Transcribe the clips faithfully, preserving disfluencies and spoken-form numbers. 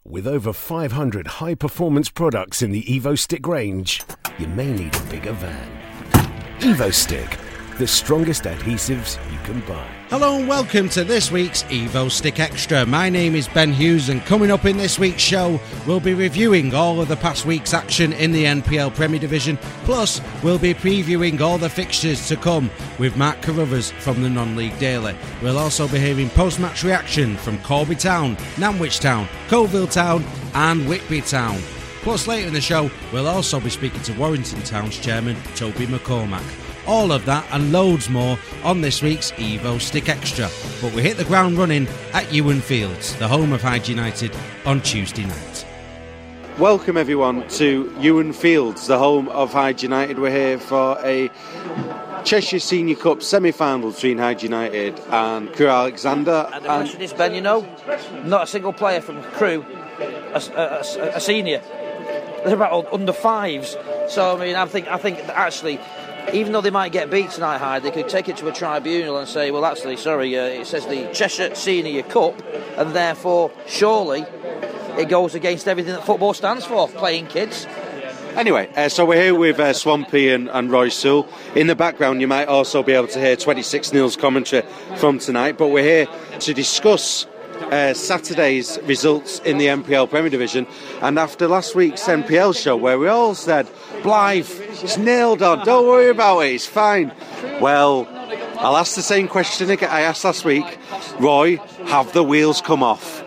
With over five hundred high-performance products in the EvoStick range, you may need a bigger van. EvoStick, the strongest adhesives you can buy. Hello and welcome to this week's EvoStick Extra. My name is Ben Hughes, and coming up in this week's show, we'll be reviewing all of the past week's action in the N P L Premier Division, plus we'll be previewing all the fixtures to come with Mark Carruthers from the Non-League Daily. We'll also be hearing post-match reaction from Corby Town, Nantwich Town, Colville Town and Whitby Town. Plus later in the show, we'll also be speaking to Warrington Town's chairman, Toby McCormack. All of that and loads more on this week's EvoStick Extra. But we hit the ground running at Ewan Fields, the home of Hyde United, on Tuesday night. Welcome everyone to Ewan Fields, the home of Hyde United. We're here for a Cheshire Senior Cup semi-final between Hyde United and Crewe Alexandra. And the question is, Ben, you know, not a single player from Crewe, a, a, a, a senior. They're about under fives. So I mean, I think I think that actually, even though they might get beat tonight, Hyde, they could take it to a tribunal and say, well, actually, sorry, uh, it says the Cheshire Senior Cup, and therefore, surely, it goes against everything that football stands for, playing kids. Anyway, uh, so we're here with uh, Swampy and, and Roy Sewell. In the background, you might also be able to hear twenty-six nil's commentary from tonight, but we're here to discuss Uh, Saturday's results in the N P L Premier Division, and after last week's N P L show where we all said Blythe, it's nailed on, don't worry about it, it's fine. Well, I'll ask the same question again I asked last week. Roy, have the wheels come off?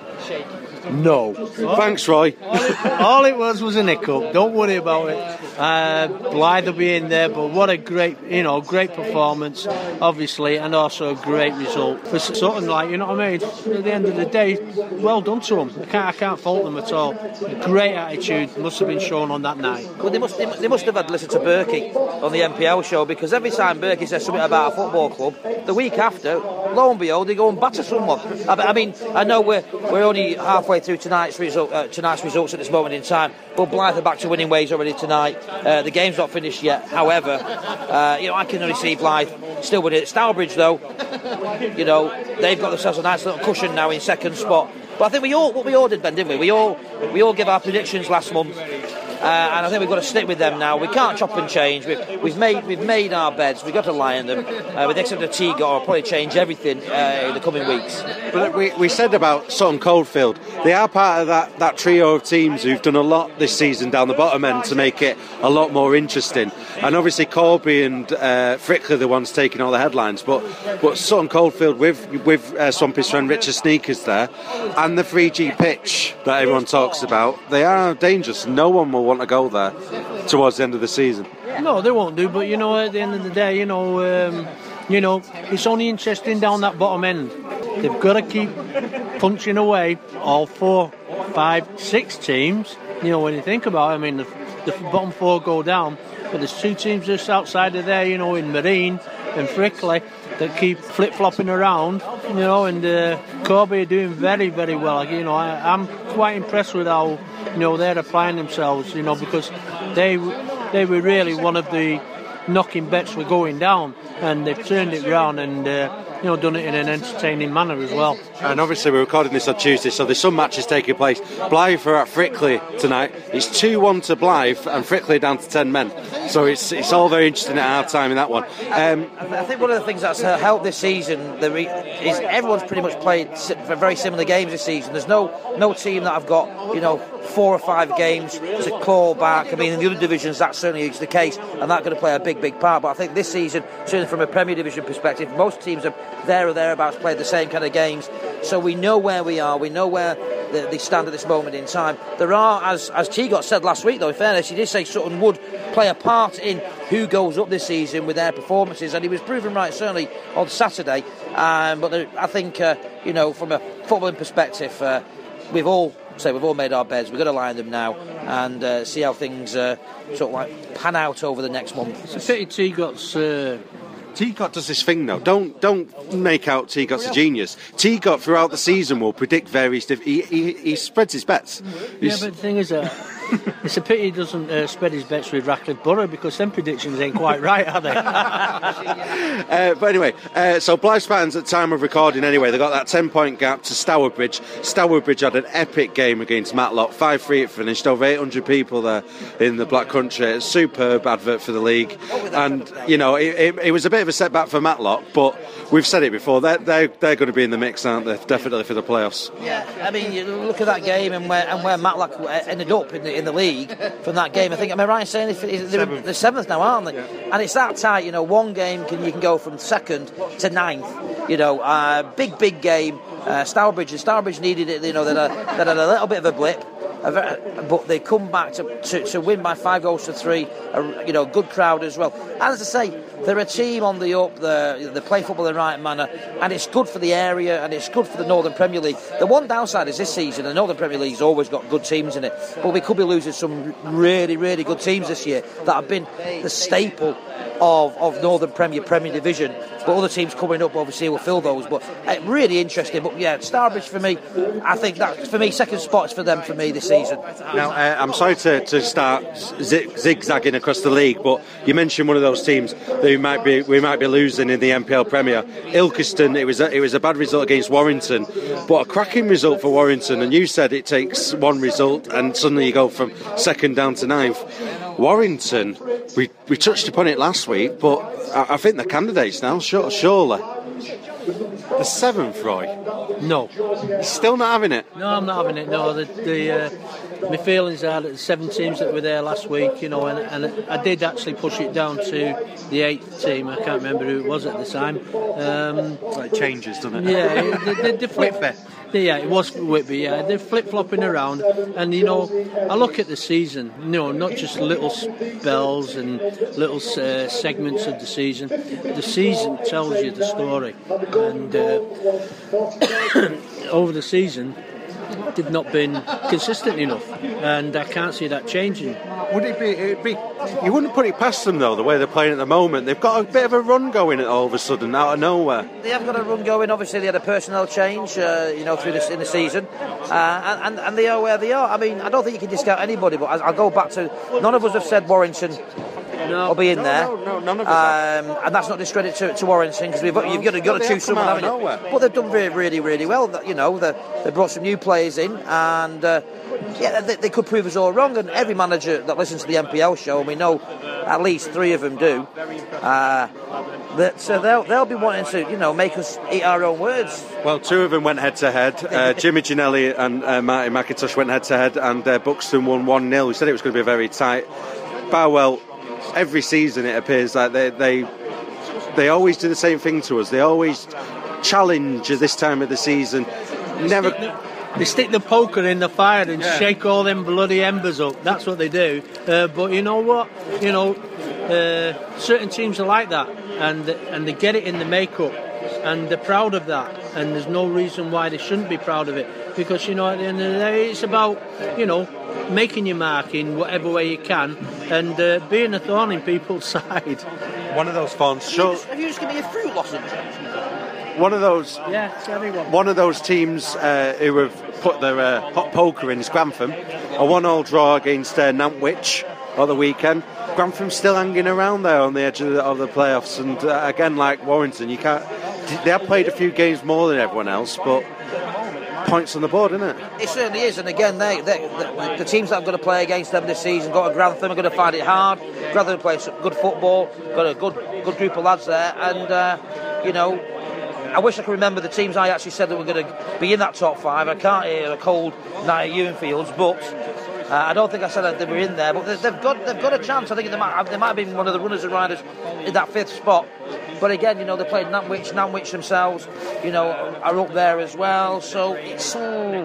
No. Thanks, Roy. All it, all it was was a hiccup. Don't worry about it. Uh, Blythe will be in there, but what a great, you know, great performance, obviously, and also a great result for something like, you know what I mean. At the end of the day, well done to them. I can't, I can't fault them at all. A great attitude must have been shown on that night. Well, they must, they must have had to listen to Berkey on the N P L show, because every time Berkey says something about a football club, the week after, lo and behold, they go and batter someone. I, I mean, I know we're we're only halfway through tonight's result, uh, tonight's results at this moment in time, but Blythe are back to winning ways already tonight. Uh, the game's not finished yet. However, uh, you know, I can only see Blythe still winning it. Stourbridge, though, you know, they've got themselves a nice little cushion now in second spot. But I think we all, what we all did, Ben, didn't we? We all, we all gave our predictions last month. Uh, and I think we've got to stick with them now. We can't chop and change. We've, we've made we've made our beds. We've got to lie in them. Uh, with the exception of T-Got, I'll probably change everything uh, in the coming weeks. But we, we said about Sutton Coldfield, they are part of that, that trio of teams who've done a lot this season down the bottom end to make it a lot more interesting. And obviously Corby and uh, Frickley are the ones taking all the headlines, but but Sutton Coldfield with with uh, Swampy's friend Richard Sneakers there, and the three G pitch that everyone talks about, they are dangerous. No one will want to go there towards the end of the season. No, they won't do, but you know, at the end of the day, you know, um, you know, it's only interesting down that bottom end. They've got to keep punching away, all four, five, six teams. You know, when you think about it, I mean, the, the bottom four go down, but there's two teams just outside of there, you know, in Marine and Frickley, that keep flip-flopping around, you know, and uh, Corby are doing very, very well. You know, I, I'm quite impressed with how, you know, they're applying themselves, you know, because they they were really one of the knocking bets were going down, and they've turned it round and, uh, you know, done it in an entertaining manner as well. And obviously we're recording this on Tuesday, so there's some matches taking place. Blythe are at Frickley tonight. It's two one to Blythe, and Frickley down to ten men. So it's it's all very interesting at our time in that one. Um, I think one of the things that's helped this season the re- is everyone's pretty much played very similar games this season. There's no no team that have got, you know, four or five games to call back. I mean, in the other divisions that certainly is the case, and that's going to play a big, big part. But I think this season, certainly from a Premier Division perspective, most teams are there or thereabouts played the same kind of games. So we know where we are, we know where they stand at this moment in time. There are, as as T-Got said last week, though, in fairness, he did say Sutton would play a part in who goes up this season with their performances, and he was proven right, certainly, on Saturday. Um, but there, I think, uh, you know, from a footballing perspective, uh, we've all say we've all made our beds. We've got to line them now and uh, see how things uh, sort of like pan out over the next month. It's a pity T-Got's... Uh T-Got does this thing though. Don't don't make out T-Got's a genius. T-Got throughout the season will predict various. Diff- he, he he spreads his bets. Yeah, but the thing is, uh, It's a pity he doesn't uh, spread his bets with Ratcliffe Borough, because them predictions ain't quite right, are they? uh, but anyway, uh, so Blythe Spartans at time of recording anyway, they got that ten point gap to Stourbridge. Stourbridge had an epic game against Matlock, five three it finished, over eight hundred people there in the Black Country. It's a superb advert for the league, and you know it, it, it was a bit of a setback for Matlock, but we've said it before, they're, they're, they're going to be in the mix, aren't they? Definitely for the playoffs. Yeah, I mean, you look at that game and where and where Matlock ended up in the in the league from that game. I think, am I right in saying they're seventh. the seventh now, aren't they? Yeah. And it's that tight, you know. One game can you can go from second to ninth. You know, uh, big big game. Uh, Stourbridge, Stourbridge needed it. You know, they had, they had a little bit of a blip. But they come back to, to, to win by five goals to three. A, you know, good crowd as well. And as I say, they're a team on the up. They they play football in the right manner, and it's good for the area, and it's good for the Northern Premier League. The one downside is this season, the Northern Premier League's always got good teams in it, but we could be losing some really, really good teams this year that have been the staple of, of Northern Premier Premier Division. But other teams coming up obviously will fill those. But uh, really interesting. But yeah, Stourbridge for me, I think that for me, second spot is for them for me this season. Now, uh, I'm sorry to, to start zig- zigzagging across the league, but you mentioned one of those teams that we might be we might be losing in the N P L Premier. Ilkeston, it was a, it was a bad result against Warrington, but a cracking result for Warrington. And you said it takes one result, and suddenly you go from second down to ninth. Warrington, we we touched upon it last week, but I, I think they're candidates now. Sure, surely. The seventh, Roy? No. Still not having it? No, I'm not having it, no. The, the, uh, my feelings are that the seven teams that were there last week, you know, and, and I did actually push it down to the eighth team. I can't remember who it was at the time. Um, it changes, doesn't it? Yeah, the, the, the flip, yeah, it was Whitby, yeah. They're flip-flopping around, and, you know, I look at the season, you know, not just little spells and little uh, segments of the season. The season tells you the story, and uh, over the season, they've not been consistent enough, and I can't see that changing. Would it be, it'd be? You wouldn't put it past them though, the way they're playing at the moment. They've got a bit of a run going all of a sudden, out of nowhere. They have got a run going. Obviously, they had a personnel change, uh, you know, through this in the season, uh, and and they are where they are. I mean, I don't think you can discount anybody, but I'll go back to none of us have said Warrington. No, will be in no, there, no, no, none of us um, and that's not discredit to, to Warrington, because we've you've got to, got to choose someone, haven't you? But they've done really, really, really well. You know, they they brought some new players in, and uh, yeah, they, they could prove us all wrong. And every manager that listens to the N P L show, and we know at least three of them do, uh, that so they'll they'll be wanting to, you know, make us eat our own words. Well, two of them went head to head. Uh, Jimmy Ginelli and uh, Martin McIntosh went head to head, and uh, Buxton won one nil. We said it was going to be very tight. Barwell. Every season it appears like they, they they always do the same thing to us. They always challenge at this time of the season. They Never. Stick the, they stick the poker in the fire and yeah. shake all them bloody embers up. That's what they do. Uh, but you know what? You know, uh, certain teams are like that, and and they get it in the makeup, and they're proud of that. And there's no reason why they shouldn't be proud of it, because you know at the end of the day it's about, you know, making your mark in whatever way you can, and uh, being a thorn in people's side. One of those fawns. Sure. Have you just given me a fruit lozenge? One of those. Yeah, everyone. One of those teams uh, who have put their uh, hot poker in is Grantham. A one-all draw against uh, Nantwich at the weekend. Grantham's still hanging around there on the edge of the, of the playoffs, and uh, again, like Warrington, you can't. They have played a few games more than everyone else, but. Points on the board, isn't it? It certainly is, and again, they, they, the, the teams that are going to play against them this season, got to Grantham, are going to find it hard. Grantham play some good football, got a good good group of lads there, and uh, you know, I wish I could remember the teams I actually said that were going to be in that top five. I can't hear a cold night at Ewan Fields, but uh, I don't think I said that they were in there. But they've got they've got a chance. I think they might they might have been one of the runners and riders in that fifth spot. But again, you know, they played Nantwich. Nantwich themselves, you know, are up there as well. So it's ooh,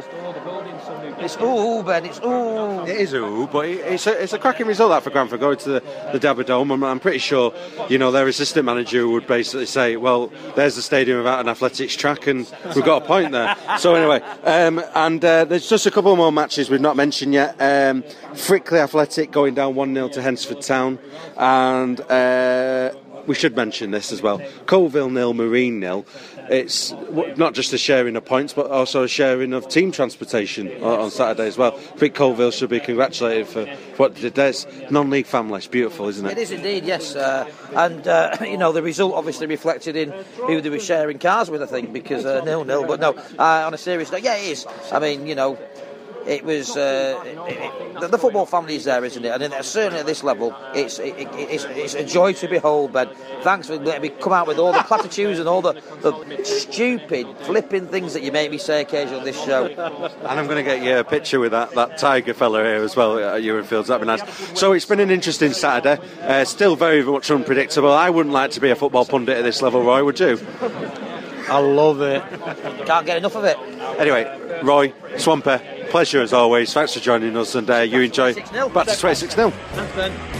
it's ooh, Ben, it's ooh. It is ooh, but it's a, it's a cracking result that for Grantham going to the, the Dabba Dome. I'm, I'm pretty sure, you know, their assistant manager would basically say, well, there's the stadium without an athletics track, and we've got a point there. So anyway, um, and uh, there's just a couple more matches we've not mentioned yet. Um, Frickley Athletic going down one nil to Hensford Town, and... Uh, we should mention this as well. Colville nil, Marine nil. it's not just a sharing of points, but also a sharing of team transportation on, on Saturday as well. I think Colville should be congratulated for what they did. There's non-league family. It's beautiful, isn't it? It is indeed, yes. Uh, and, uh, you know, the result obviously reflected in who they were sharing cars with, I think, because uh, nil-nil. But no, uh, on a serious note, yeah, it is. I mean, you know, it was uh, it, it, the football family is there, isn't it? And certainly at this level, it's it, it, it's, it's a joy to behold, Ben. Thanks for letting me come out with all the platitudes and all the, the stupid flipping things that you make me say occasionally on this show. And I'm going to get you a picture with that, that Tiger fella here as well at Ewan Fields. That'd be nice. So it's been an interesting Saturday. Uh, still very much unpredictable. I wouldn't like to be a football pundit at this level, Roy, would you? I love it. Can't get enough of it. Anyway, Roy, Swampy, pleasure as always. Thanks for joining us, and uh, you enjoy back to twenty-six nil. Thanks, Ben.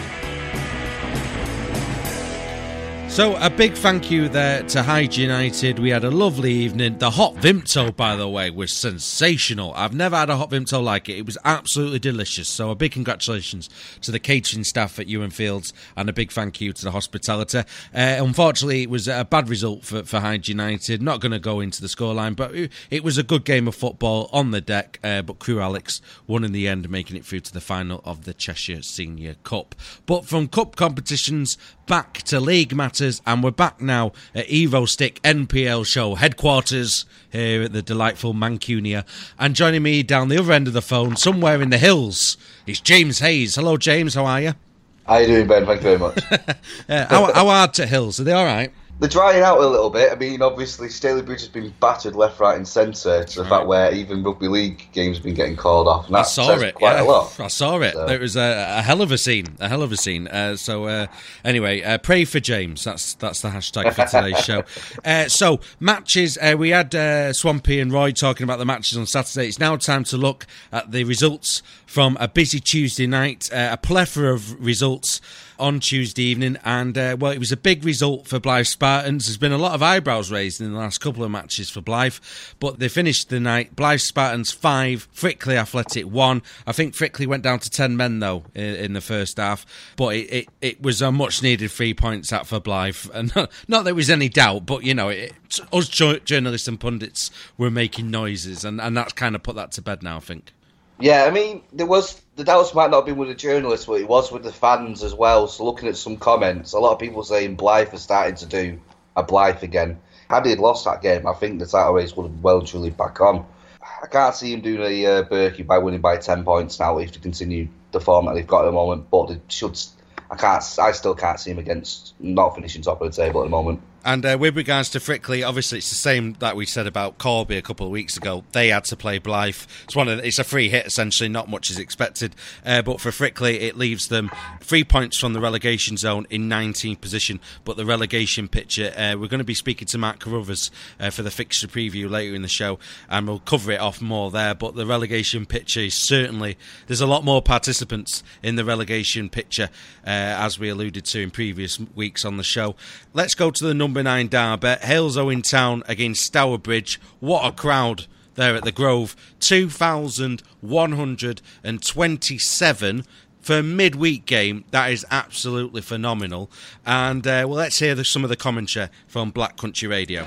So a big thank you there to Hyde United. We had a lovely evening. The hot Vimto, by the way, was sensational. I've never had a hot Vimto like it. It was absolutely delicious. So a big congratulations to the catering staff at Ewan Fields, and a big thank you to the hospitality. Uh, unfortunately, it was a bad result for, for Hyde United. Not going to go into the scoreline, but it was a good game of football on the deck. Uh, but Crewe Alex won in the end, making it through to the final of the Cheshire Senior Cup. But from cup competitions back to league matters, and we're back now at Evo Stick N P L show headquarters here at the delightful Mancunia. And joining me down the other end of the phone, somewhere in the hills, is James Hayes. Hello, James. How are you? How you doing, Ben? Thank you very much. uh, how, how are to hills? Are they all right? They're drying out a little bit. I mean, obviously, Stalybridge has been battered left, right, and centre to the right. fact where even rugby league games have been getting called off. And that I saw it. Quite yeah. a lot. I saw it. So. It was a, a hell of a scene. A hell of a scene. Uh, so uh, anyway, uh, pray for James. That's that's the hashtag for today's show. Uh, so matches. Uh, we had uh, Swampy and Roy talking about the matches on Saturday. It's now time to look at the results from a busy Tuesday night. Uh, a plethora of results on Tuesday evening, and uh, well, it was a big result for Blyth Spartans. There's been a lot of eyebrows raised in the last couple of matches for Blyth, but they finished the night Blyth Spartans five, Frickley Athletic one. I think Frickley went down to ten men though in, in the first half, but it, it, it was a much needed three points out for Blyth, and not, not that there was any doubt, but you know, it, us journalists and pundits were making noises, and, and that's kind of put that to bed now, I think. Yeah, I mean, there was the doubts might not have been with the journalists, but it was with the fans as well. So looking at some comments, a lot of people saying Blyth are starting to do a Blyth again. Had he had lost that game, I think the title race would have well and truly back on. I can't see him doing a uh, Berkey by winning by ten points now if they continue the form that they've got at the moment. But they should. I can't. I still can't see him against not finishing top of the table at the moment. And uh, with regards to Frickley, obviously it's the same that we said about Corby a couple of weeks ago. They had to play Blyth. It's one of the, it's a free hit essentially, not much is expected. Uh, but for Frickley, it leaves them three points from the relegation zone in nineteenth position. But the relegation picture, uh, we're going to be speaking to Mark Carruthers uh, for the fixture preview later in the show, and we'll cover it off more there. But the relegation picture is certainly, there's a lot more participants in the relegation picture, uh, as we alluded to in previous weeks on the show. Let's go to the number nine derby, Halesoe in town against Stourbridge. What a crowd there at the Grove. two thousand one hundred twenty-seven for a midweek game. That is absolutely phenomenal. And uh, well, let's hear the, some of the commentary from Black Country Radio.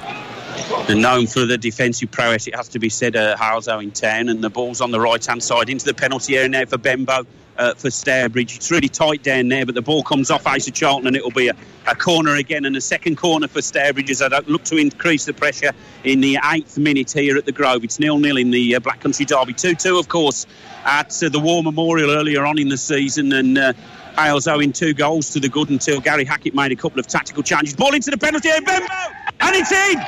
And known for the defensive prowess, it has to be said, uh, Halesoe in town, and the ball's on the right hand side into the penalty area now for Bembo. Uh, for Stourbridge. It's really tight down there, but the ball comes off Asa Charlton and it'll be a, a corner again, and a second corner for Stourbridge as I look to increase the pressure in the eighth minute here at the Grove. It's nil nil in the uh, Black Country derby. two two, of course, at uh, the War Memorial earlier on in the season, and uh, Halesoe in two goals to the good until Gary Hackett made a couple of tactical changes. Ball into the penalty area, Bembo! And it's in!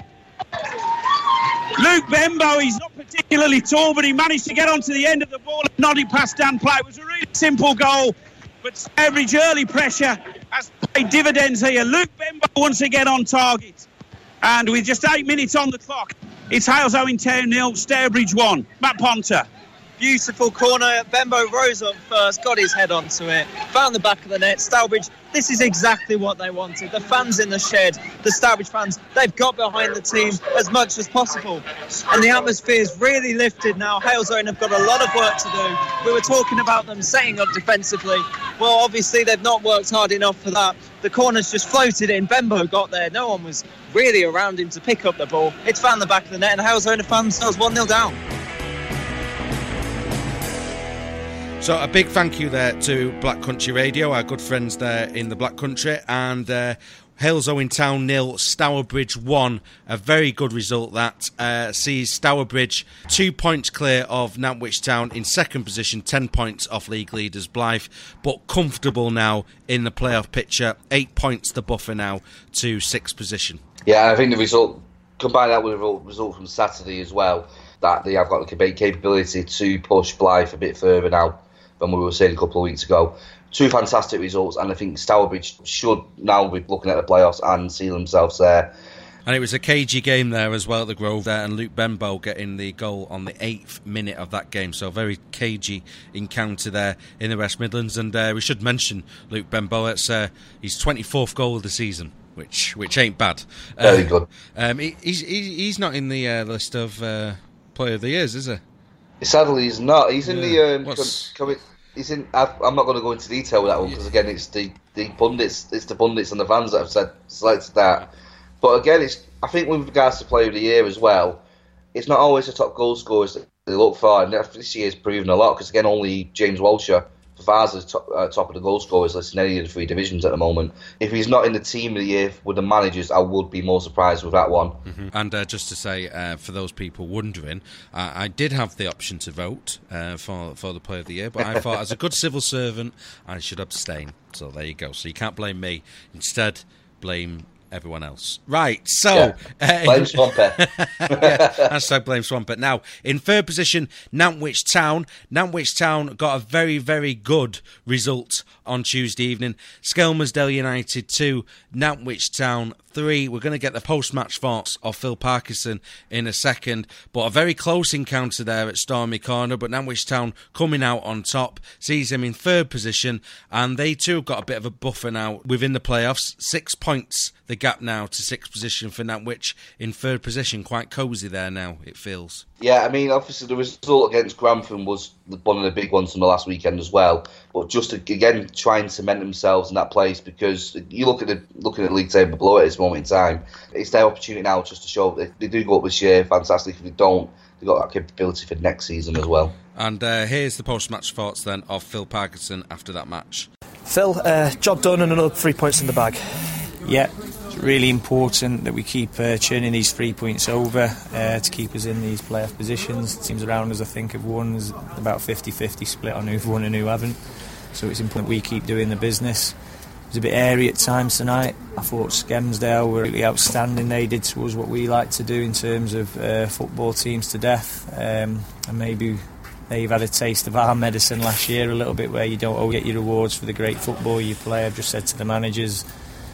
Luke Bembo, he's not particularly tall, but he managed to get onto the end of the ball and nod it past Dan Platt. It was a really simple goal, but Stourbridge early pressure has paid dividends here. Luke Bembo once again on target. And with just eight minutes on the clock, it's Halesoe in town nil, Stourbridge one. Matt Ponter. Beautiful corner. Bembo rose up first, got his head onto it, found the back of the net. Stourbridge, this is exactly what they wanted. The fans in the shed, the Stourbridge fans, they've got behind the team as much as possible. And the atmosphere's really lifted now. Halesoe have got a lot of work to do. We were talking about them setting up defensively. Well, obviously they've not worked hard enough for that. The corner's just floated in. Bembo got there. No one was really around him to pick up the ball. It's found the back of the net, and Halesowen found themselves one nil down. So a big thank you there to Black Country Radio, our good friends there in the Black Country, and uh, Halesowen Town nil, Stourbridge one. A very good result that uh, sees Stourbridge two points clear of Nantwich Town in second position, ten points off league leaders Blythe, but comfortable now in the playoff picture, eight points the buffer now to sixth position. Yeah, I think the result, combine that with the result from Saturday as well, that they have got the capability to push Blythe a bit further now than we were saying a couple of weeks ago. Two fantastic results, and I think Stourbridge should now be looking at the playoffs and see themselves there. And it was a cagey game there as well at the Grove there, and Luke Bembo getting the goal on the eighth minute of that game. So a very cagey encounter there in the West Midlands. And uh, we should mention Luke Bembo. It's uh, his twenty-fourth goal of the season, which which ain't bad. Very uh, good. Um, he, he's he's not in the uh, list of uh, Player of the Years, is he? Sadly, he's not. He's in yeah. the. Um, com- com- he's in. I, I'm not going to go into detail with that one because again, it's the, the pundits, it's the pundits and the fans that have said selected that. But again, it's. I think with regards to Player of the Year as well, it's not always the top goal scorers that they look for, and this year's proven a lot because again, only James Walsher for Vars is top, uh, top of the goal scorers list in any of the three divisions at the moment. If he's not in the team of the year with the managers, I would be more surprised with that one. Mm-hmm. And uh, just to say, uh, for those people wondering, uh, I did have the option to vote uh, for for the Player of the Year, but I thought as a good civil servant, I should abstain. So there you go. So you can't blame me. Instead, blame everyone else. Right, so... Yeah. Uh, blame Swampert. yeah, hashtag blame Swampert. Now, in third position, Nantwich Town. Nantwich Town got a very, very good result on Tuesday evening. Skelmersdale United two, Nantwich Town three. We're going to get the post-match thoughts of Phil Parkinson in a second, but a very close encounter there at Stormy Corner, but Nantwich Town coming out on top, sees him in third position, and they too have got a bit of a buffer now within the playoffs. Six points the gap now to sixth position for Nantwich in third position. Quite cosy there now, it feels. Yeah, I mean, obviously the result against Grantham was one of the big ones from the last weekend as well. But just to, again, try and cement themselves in that place, because you look at the looking at the league table below at this moment in time, it's their opportunity now just to show that if they do go up this year, fantastic. If they don't, they've got that capability for next season as well. And uh, here's the post-match thoughts then of Phil Parkinson after that match. Phil, uh, job done and another three points in the bag. Yeah. It's really important that we keep uh, churning these three points over uh, to keep us in these playoff positions. Teams around us, I think, have won. There's about fifty-fifty split on who've won and who haven't. So it's important we keep doing the business. It was a bit airy at times tonight. I thought Skelmersdale were really outstanding. They did to us what we like to do in terms of uh, football teams to death. Um, and maybe they've had a taste of our medicine last year a little bit, where you don't always get your rewards for the great football you play. I've just said to the managers,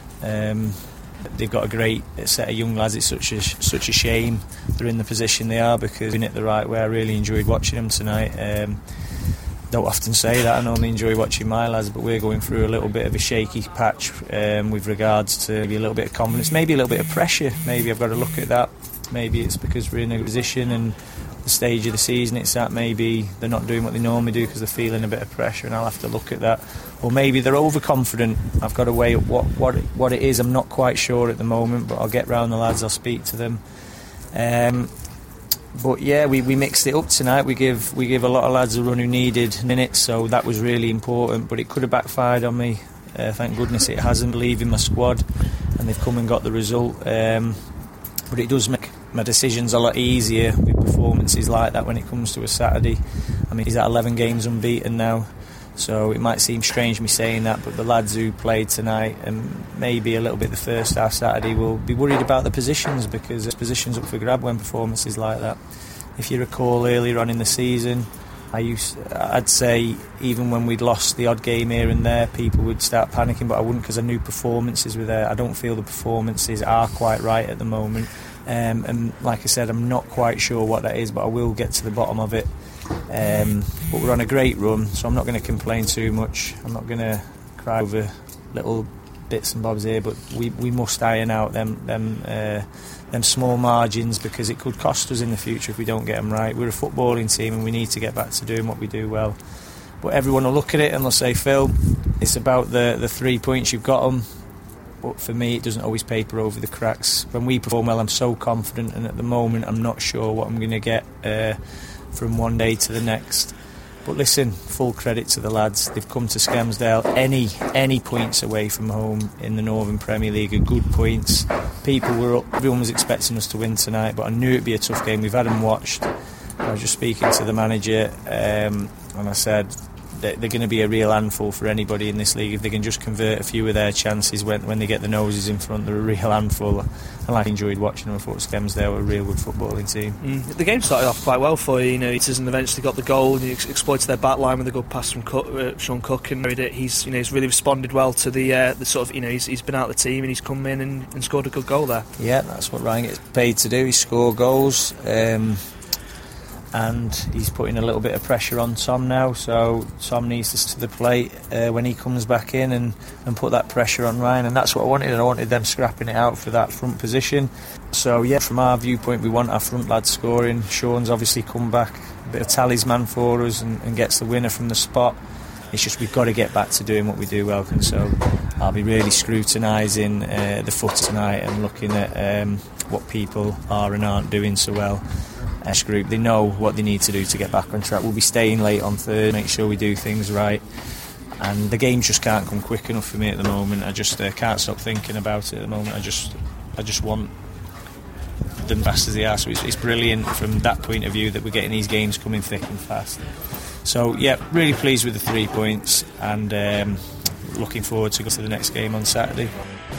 um, they've got a great set of young lads. It's such a such a shame they're in the position they are, because they're in it the right way. I really enjoyed watching them tonight. Um, don't often say that. I normally enjoy watching my lads, but we're going through a little bit of a shaky patch um, with regards to maybe a little bit of confidence, maybe a little bit of pressure. Maybe I've got to look at that. Maybe it's because we're in a position and the stage of the season it's at. Maybe they're not doing what they normally do because they're feeling a bit of pressure, and I'll have to look at that. Or maybe they're overconfident. I've got to weigh up what what it, what it is. I'm not quite sure at the moment, but I'll get round the lads. I'll speak to them. Um, but yeah, we, we mixed it up tonight. We give we give a lot of lads a run who needed minutes, so that was really important. But it could have backfired on me. Uh, thank goodness it hasn't. Believe in my squad, and they've come and got the result. Um, but it does make my decisions a lot easier with performances like that when it comes to a Saturday. I mean, he's at eleven games unbeaten now, so it might seem strange me saying that, but the lads who played tonight and maybe a little bit the first half Saturday will be worried about the positions, because there's positions up for grab when performances like that. If you recall earlier on in the season, I used, I'd say even when we'd lost the odd game here and there, people would start panicking, but I wouldn't, because I knew performances were there. I don't feel the performances are quite right at the moment. Um, and like I said, I'm not quite sure what that is, but I will get to the bottom of it. Um, but we're on a great run, so I'm not going to complain too much. I'm not going to cry over little bits and bobs here, but we, we must iron out them them uh, them small margins, because it could cost us in the future if we don't get them right. We're a footballing team and we need to get back to doing what we do well. But everyone will look at it and they'll say, Phil, it's about the, the three points, you've got them. but for me it doesn't always paper over the cracks. When we perform well, I'm so confident, and at the moment I'm not sure what I'm going to get uh, from one day to the next. But listen, full credit to the lads. They've come to Skelmersdale. Any any points away from home in the Northern Premier League are good points. People were up, everyone was expecting us to win tonight, but I knew it'd be a tough game. We've had them watched. I was just speaking to the manager, um, and I said they're going to be a real handful for anybody in this league. If they can just convert a few of their chances when, when they get the noses in front, they're a real handful. And like I enjoyed watching them. I thought Skelmersdale were a real good footballing team. Mm. The game started off quite well for you. You know, Eaters and eventually got the goal. And he ex- exploited their back line with a good pass from Cook, uh, Sean Cook, and he's you know he's really responded well to the uh, the sort of you know he's, he's been out of the team and he's come in and, and scored a good goal there. Yeah, that's what Ryan gets paid to do. He score goals. Um, And he's putting a little bit of pressure on Tom now, so Tom needs to to the plate uh, when he comes back in and, and put that pressure on Ryan, and that's what I wanted. I wanted them scrapping it out for that front position. So yeah, from our viewpoint, we want our front lads scoring. Sean's obviously come back, a bit of talisman for us, and, and gets the winner from the spot. It's just we've got to get back to doing what we do well, and so I'll be really scrutinising uh, the foot tonight and looking at um, what people are and aren't doing so well. Group, they know what they need to do to get back on track. We'll be staying late on third, make sure we do things right, and the games just can't come quick enough for me at the moment. I just uh, can't stop thinking about it at the moment. I just I just want them fast as they are, so it's, it's brilliant from that point of view that we're getting these games coming thick and fast. So yeah, really pleased with the three points, and um, looking forward to go to the next game on Saturday.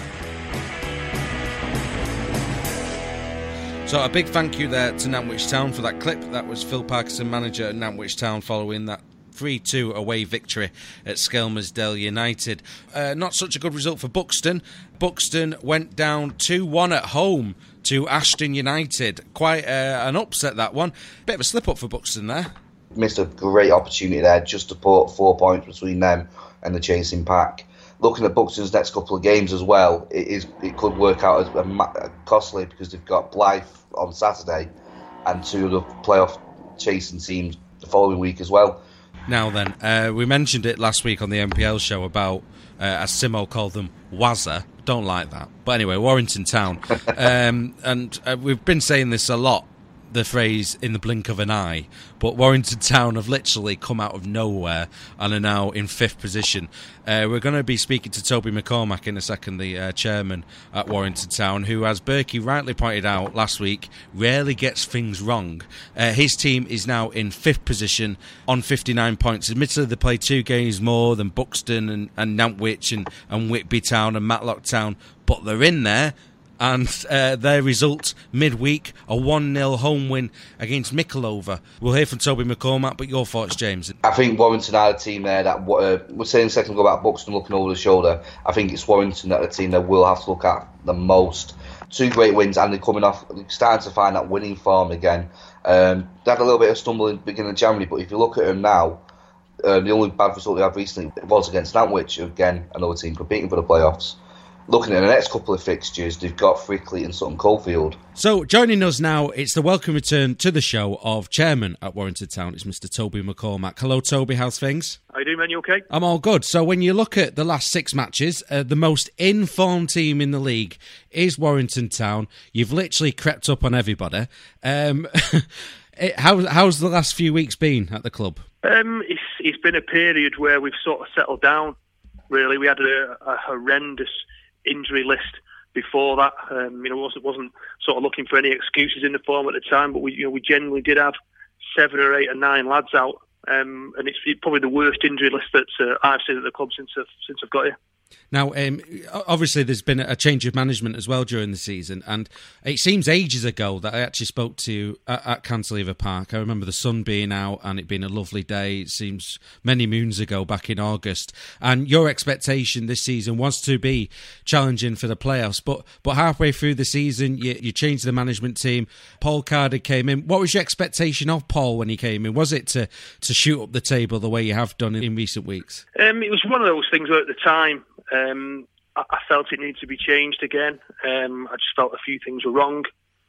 So a big thank you there to Nantwich Town for that clip. That was Phil Parkinson, manager at Nantwich Town, following that three two away victory at Skelmersdale United. Uh, not such a good result for Buxton. Buxton went down two one at home to Ashton United. Quite uh, an upset, that one. Bit of a slip-up for Buxton there. Missed a great opportunity there just to put four points between them and the chasing pack. Looking at Buxton's next couple of games as well, it is it could work out as a ma- costly, because they've got Blythe on Saturday and two of the playoff chasing teams the following week as well. Now then, uh, we mentioned it last week on the N P L show about, uh, as Simo called them, Wazza. Don't like that. But anyway, Warrington Town. um, and uh, we've been saying this a lot, the phrase in the blink of an eye, but Warrington Town have literally come out of nowhere and are now in fifth position. Uh, we're going to be speaking to Toby McCormack in a second, the uh, chairman at Warrington Town, who, as Berkey rightly pointed out last week, rarely gets things wrong. Uh, his team is now in fifth position on fifty-nine points. Admittedly, they play two games more than Buxton and, and Nantwich and, and Whitby Town and Matlock Town, but they're in there. And uh, their result midweek, a one nil home win against Mickleover. We'll hear from Toby McCormack, but your thoughts, James? I think Warrington are a team there that, uh, we're saying a second ago about Buxton looking over the shoulder. I think it's Warrington that the team that we'll have to look at the most. Two great wins, and they're coming off, starting to find that winning form again. Um, they had a little bit of stumble in the beginning of January, but if you look at them now, uh, the only bad result they had recently was against Nantwich, again, another team competing for the playoffs. Looking at the next couple of fixtures, they've got Frickley and Sutton Coldfield. So, joining us now, it's the welcome return to the show of chairman at Warrington Town. It's Mister Toby McCormack. Hello, Toby. How's things? How you doing, man? You okay? I'm all good. So, when you look at the last six matches, uh, the most informed team in the league is Warrington Town. You've literally crept up on everybody. Um, it, how, how's the last few weeks been at the club? Um, it's it's been a period where we've sort of settled down. Really, we had a, a horrendous injury list before that. Um, you know, wasn't wasn't sort of looking for any excuses in the form at the time, but we you know we generally did have seven or eight or nine lads out, um, and it's probably the worst injury list that uh, I've seen at the club since I've since I've got here. Now, um, obviously, there's been a change of management as well during the season, and it seems ages ago that I actually spoke to you at, at Cantilever Park. I remember the sun being out and it being a lovely day. It seems many moons ago, back in August. And your expectation this season was to be challenging for the playoffs, but but halfway through the season, you, you changed the management team. Paul Carter came in. What was your expectation of Paul when he came in? Was it to, to shoot up the table the way you have done in recent weeks? Um, it was one of those things where at the time, Um, I, I felt it needed to be changed again. Um, I just felt a few things were wrong.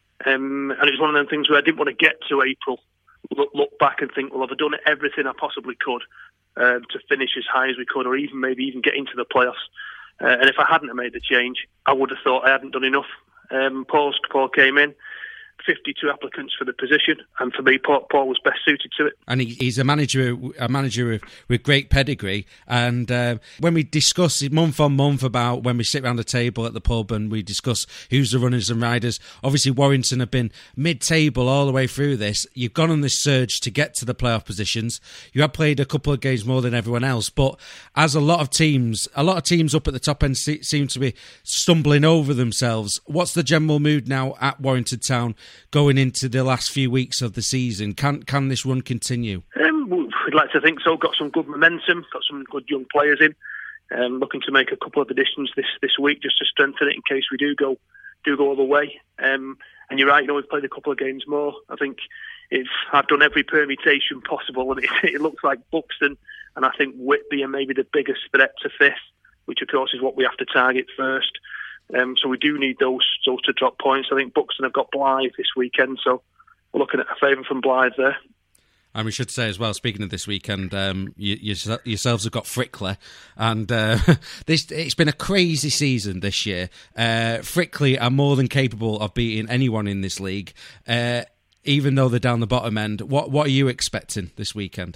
Um, and it was one of them things where I didn't want to get to April, look, look back and think, well, have I done everything I possibly could uh, to finish as high as we could, or even maybe even get into the playoffs. Uh, and if I hadn't have made the change, I would have thought I hadn't done enough. Um, Paul, Paul came in, fifty-two applicants for the position, and for me, Paul, Paul was best suited to it. And he, he's a manager, a manager with, with great pedigree. And uh, when we discuss it month on month about when we sit around the table at the pub and we discuss who's the runners and riders, obviously Warrington have been mid-table all the way through this. You've gone on this surge to get to the playoff positions. You have played a couple of games more than everyone else, but as a lot of teams, a lot of teams up at the top end se- seem to be stumbling over themselves. What's the general mood now at Warrington Town going into the last few weeks of the season? Can can this run continue? Um, we'd like to think so. Got some good momentum, got some good young players in. Um, looking to make a couple of additions this, this week just to strengthen it in case we do go do go all the way. Um, and you're right, you know, we've played a couple of games more. I think if I've done every permutation possible, and it, it looks like Buxton and I think Whitby are maybe the biggest threat to fifth, which of course is what we have to target first. Um, so we do need those, those to drop points. I think Buxton have got Blythe this weekend, so we're looking at a favour from Blythe there. And we should say as well, speaking of this weekend, um, you, you, yourselves have got Frickley, and uh, this it's been a crazy season this year. Uh, Frickley are more than capable of beating anyone in this league, uh, even though they're down the bottom end. What what are you expecting this weekend?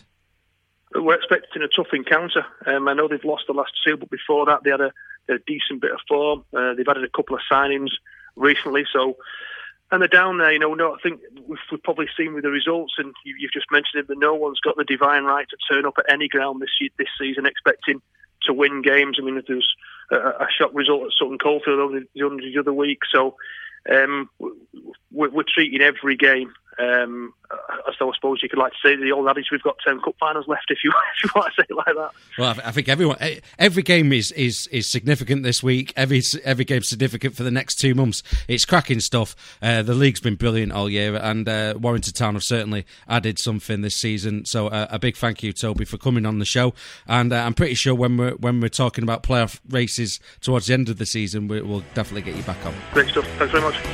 We're expecting a tough encounter. Um, I know they've lost the last two, but before that they had a, they had a decent bit of form. Uh, they've added a couple of signings recently, so. And they're down there, you know. No, I think we've, we've probably seen with the results, and you, you've just mentioned it, that no one's got the divine right to turn up at any ground this this season expecting to win games. I mean, if there's a, a shock result at Sutton Coldfield over the, the other week, so um, we're, we're treating every game. Um, as though I suppose you could like to say the old adage, we've got ten cup finals left, if you, if you want to say it like that. Well, I think everyone, every game is, is, is significant this week. Every every game's significant for the next two months. It's cracking stuff. Uh, the league's been brilliant all year, and uh, Warrington Town have certainly added something this season. So uh, a big thank you, Toby, for coming on the show. And uh, I'm pretty sure when we're when we're talking about playoff races towards the end of the season, we, we'll definitely get you back on. Great stuff. Thanks very much.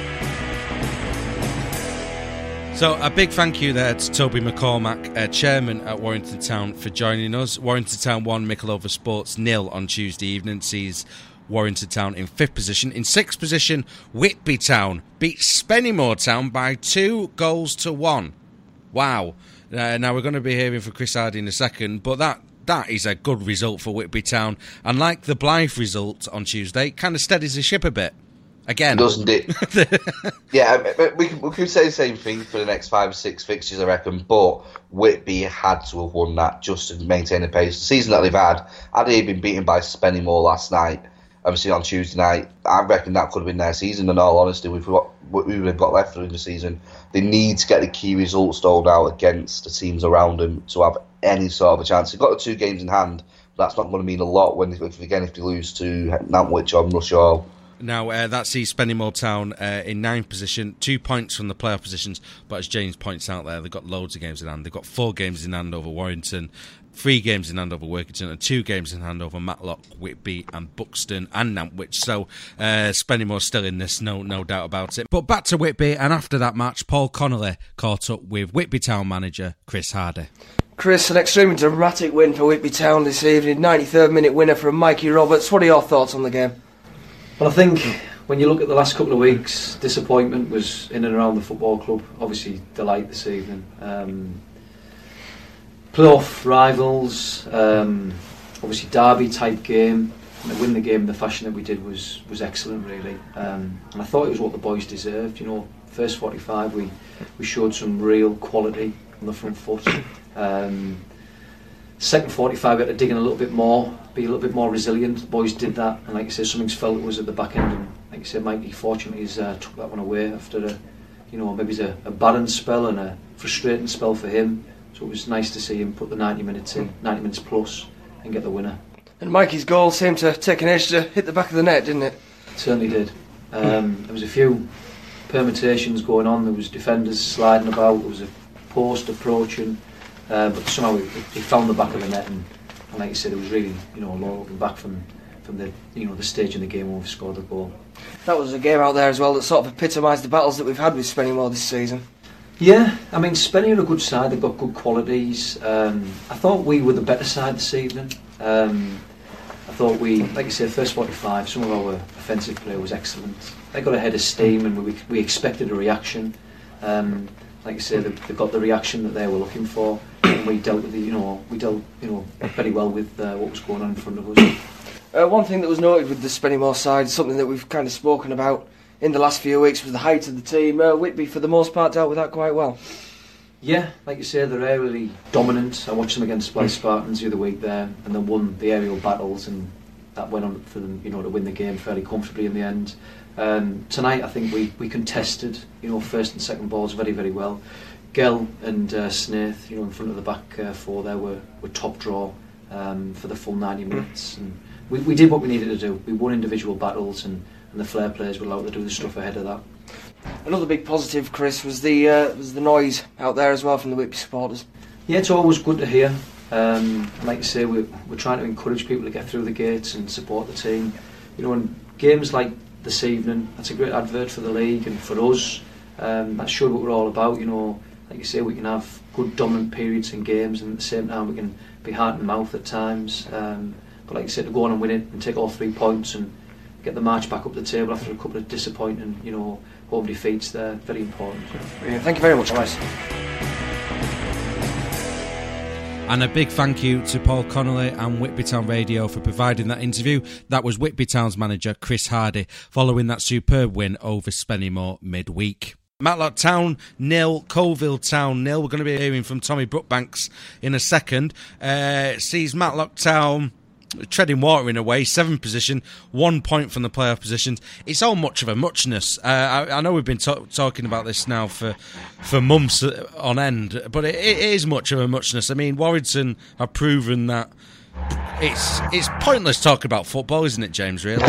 So a big thank you there to Toby McCormack, uh, chairman at Warrington Town, for joining us. Warrington Town won, Mickleover Sports nil on Tuesday evening, sees Warrington Town in fifth position. In sixth position, Whitby Town beat Spennymoor Town by two goals to one. Wow. Uh, now we're going to be hearing from Chris Hardy in a second, but that that is a good result for Whitby Town. And like the Blythe result on Tuesday, it kind of steadies the ship a bit. Again. Doesn't it? Yeah, we, we could say the same thing for the next five or six fixtures, I reckon, but Whitby had to have won that just to maintain the pace. The season that they've had, had they been beaten by Spennymoor last night, obviously on Tuesday night, I reckon that could have been their season, in all honesty, with what we've got left in the season. They need to get the key results doled out against the teams around them to have any sort of a chance. They've got the two games in hand, but that's not going to mean a lot when, if, again, if they lose to Nantwich or Rushaw. Now, uh, that sees Spennymoor Town uh, in ninth position, two points from the playoff positions, but as James points out there, they've got loads of games in hand. They've got four games in hand over Warrington, three games in hand over Workington, and two games in hand over Matlock, Whitby and Buxton and Nantwich. So uh, Spennymoor's still in this, no no doubt about it. But back to Whitby, and after that match, Paul Connolly caught up with Whitby Town manager Chris Hardy. Chris, an extremely dramatic win for Whitby Town this evening, ninety-third minute winner from Mikey Roberts. What are your thoughts on the game? Well, I think when you look at the last couple of weeks, disappointment was in and around the football club. Obviously, delight this evening. Um, playoff rivals, um, obviously derby type game. And to win the game in the fashion that we did was was excellent, really. Um, and I thought it was what the boys deserved. You know, first forty-five we we showed some real quality on the front foot. Um, second forty-five we had to dig in a little bit more, be a little bit more resilient. The boys did that, and like you said, something's felt it was at the back end. And like you said, Mikey fortunately has uh, took that one away after a, you know, maybe it's a, a barren spell and a frustrating spell for him. So it was nice to see him put the ninety minutes in, ninety minutes plus, and get the winner. And Mikey's goal seemed to take an edge to hit the back of the net, didn't it? It certainly did. Um, there was a few permutations going on. There was defenders sliding about. There was a post approaching, uh, but somehow he, he found the back of the net. And, and like you said, it was really, you know, low looking back from from the, you know, the stage in the game where we scored the goal. That was a game out there as well that sort of epitomised the battles that we've had with Spennymoor this season. Yeah, I mean, Spenny are a good side. They've got good qualities. Um, I thought we were the better side this evening. Um, I thought we, like you said, first forty-five, some of our offensive play was excellent. They got ahead of steam, and we we expected a reaction. Um, like you said, they, they got the reaction that they were looking for, and we dealt with the, you know, we dealt, you know, very well with uh, what was going on in front of us. Uh, one thing that was noted with the Spennymoor side, something that we've kind of spoken about in the last few weeks, was the height of the team. Uh, Whitby, for the most part, dealt with that quite well. Yeah, like you say, they're aerially dominant. I watched them against Blyth Spartans the other week there, and they won the aerial battles, and that went on for them, you know, to win the game fairly comfortably in the end. Um, tonight, I think we, we contested, you know, first and second balls very, very well. Gell and uh, Snaith, you know, in front of the back uh, four there were, were top draw um, for the full ninety minutes, and we, we did what we needed to do. We won individual battles, and, and the flair players were allowed to do the stuff ahead of that. Another big positive, Chris, was the uh, was the noise out there as well from the Whitby supporters. Yeah, it's always good to hear. Um, like you say, we're, we're trying to encourage people to get through the gates and support the team. You know, in games like this evening, that's a great advert for the league and for us. Um, that showed what we're all about. You know, like you say, we can have good dominant periods in games, and at the same time we can be heart and mouth at times. Um, but like you said, to go on and win it and take all three points and get the march back up the table after a couple of disappointing, you know, home defeats there, very important. Yeah, thank you very much, guys. And a big thank you to Paul Connolly and Whitby Town Radio for providing that interview. That was Whitby Town's manager Chris Hardy following that superb win over Spennymoor midweek. Matlock Town nil, Colville Town nil. We're going to be hearing from Tommy Brookbanks in a second. Uh, sees Matlock Town treading water in a way, seventh position, one point from the playoff positions. It's all much of a muchness. Uh, I, I know we've been to- talking about this now for for months on end, but it, it is much of a muchness. I mean, Warrington have proven that it's it's pointless talking about football, isn't it, James? Really,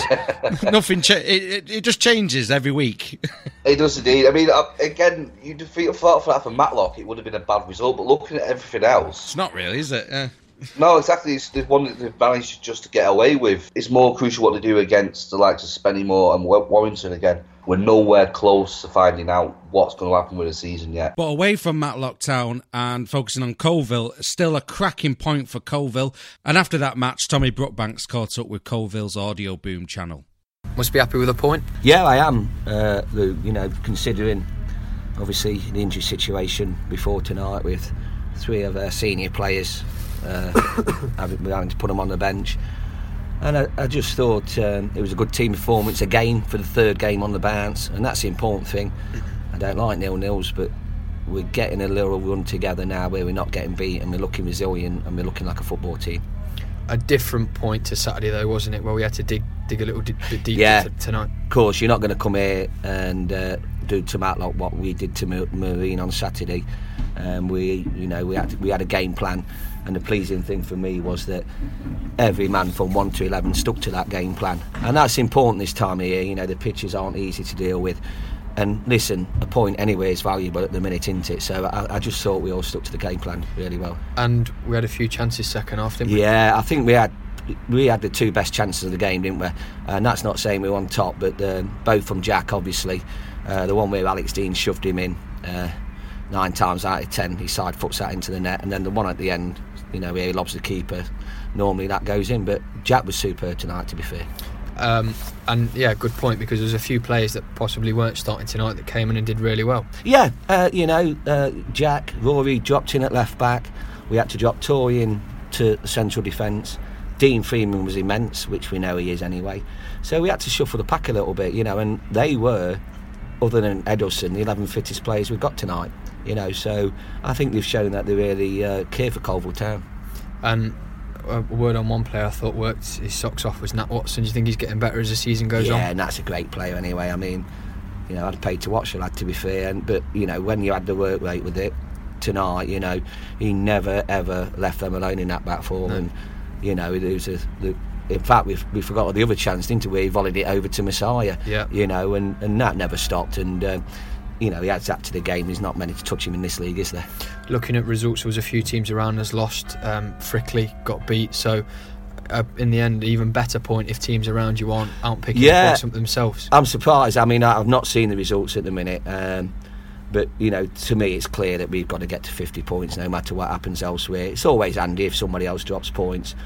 nothing. Cha- it, it, it just changes every week. It does indeed. I mean, again, you'd have thought for that for Matlock, it would have been a bad result. But looking at everything else, it's not really, is it? Yeah. No, exactly. It's the one that they've managed just to get away with. It's more crucial what they do against the likes of Spennymoor and Warrington again. We're nowhere close to finding out what's going to happen with the season yet. But away from Matlock Town and focusing on Colville, still a cracking point for Colville. And after that match, Tommy Brookbanks caught up with Colville's Audio Boom channel. Must be happy with a point? Yeah, I am. Uh, you know, considering obviously the injury situation before tonight with three of our senior players. Uh, having, having to put them on the bench, and I, I just thought um, it was a good team performance again for the third game on the bounce, and that's the important thing. I don't like nil-nils, but we're getting a little run together now where we're not getting beat and we're looking resilient and we're looking like a football team. A different point to Saturday though, wasn't it, where we had to dig dig a little bit deeper yeah, t- tonight? Of course, you're not going to come here and uh, do to Matlock what we did to Marine on Saturday. Um, we, you know, we had to, we had a game plan. And the pleasing thing for me was that every man from one to eleven stuck to that game plan. And that's important this time of year. You know, the pitches aren't easy to deal with. And listen, a point anyway is valuable at the minute, isn't it? So I, I just thought we all stuck to the game plan really well. And we had a few chances second half, didn't we? Yeah, I think we had we had the two best chances of the game, didn't we? And that's not saying we were on top, but uh, both from Jack, obviously. Uh, the one where Alex Dean shoved him in uh, nine times out of ten, he side foots that into the net. And then the one at the end, you know, where he lobs the keeper, normally that goes in. But Jack was superb tonight, to be fair. Um, and yeah, good point, because there's a few players that possibly weren't starting tonight that came in and did really well. Yeah, uh, you know, uh, Jack, Rory dropped in at left back. We had to drop Tory in to central defence. Dean Freeman was immense, which we know he is anyway. So we had to shuffle the pack a little bit, you know, and they were, other than Edelson, the eleven fittest players we've got tonight. You know, so I think they've shown that they really uh, care for Colville Town. And a word on one player I thought worked his socks off was Nat Watson. Do you think he's getting better as the season goes yeah, on? Yeah, Nat's a great player anyway. I mean, you know, I'd paid to watch the lad, to be fair. And, but, you know, when you had the work rate with it tonight, you know, he never, ever left them alone in that back four. No. And, you know, it was a... The, in fact, we we forgot the other chance, didn't we? He volleyed it over to Messiah. Yeah. You know, and, and Nat never stopped. And... Uh, You know, he adds that to the game. There's not many to touch him in this league, is there? Looking at results, there was a few teams around us lost. Um, Frickley got beat, so uh, in the end, even better point if teams around you aren't aren't picking yeah, points up themselves. I'm surprised. I mean, I've not seen the results at the minute, um, but you know, to me, it's clear that we've got to get to fifty points no matter what happens elsewhere. It's always handy if somebody else drops points,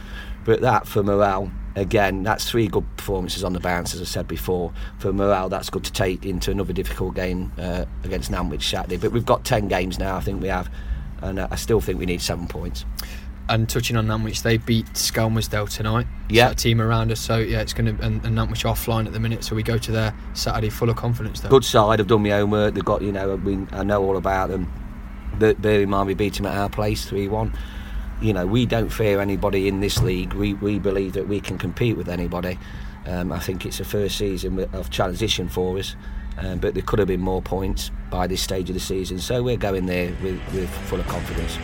But that, for morale, again, that's three good performances on the bounce, as I said before. For morale, that's good to take into another difficult game uh, against Nantwich Saturday. But we've got ten games now, I think we have, and uh, I still think we need seven points. And touching on Nantwich, they beat Skelmersdale tonight. Yeah, so a team around us. So yeah, it's going to and, and Nantwich offline at the minute. So we go to their Saturday full of confidence. Though. Good side. I've done my homework. They've got, you know, we, I know all about them. Bear in mind we beat them at our place three one. You know, we don't fear anybody in this league. We we believe that we can compete with anybody. Um, I think it's the first season of transition for us, um, but there could have been more points by this stage of the season. So we're going there with, with full of confidence.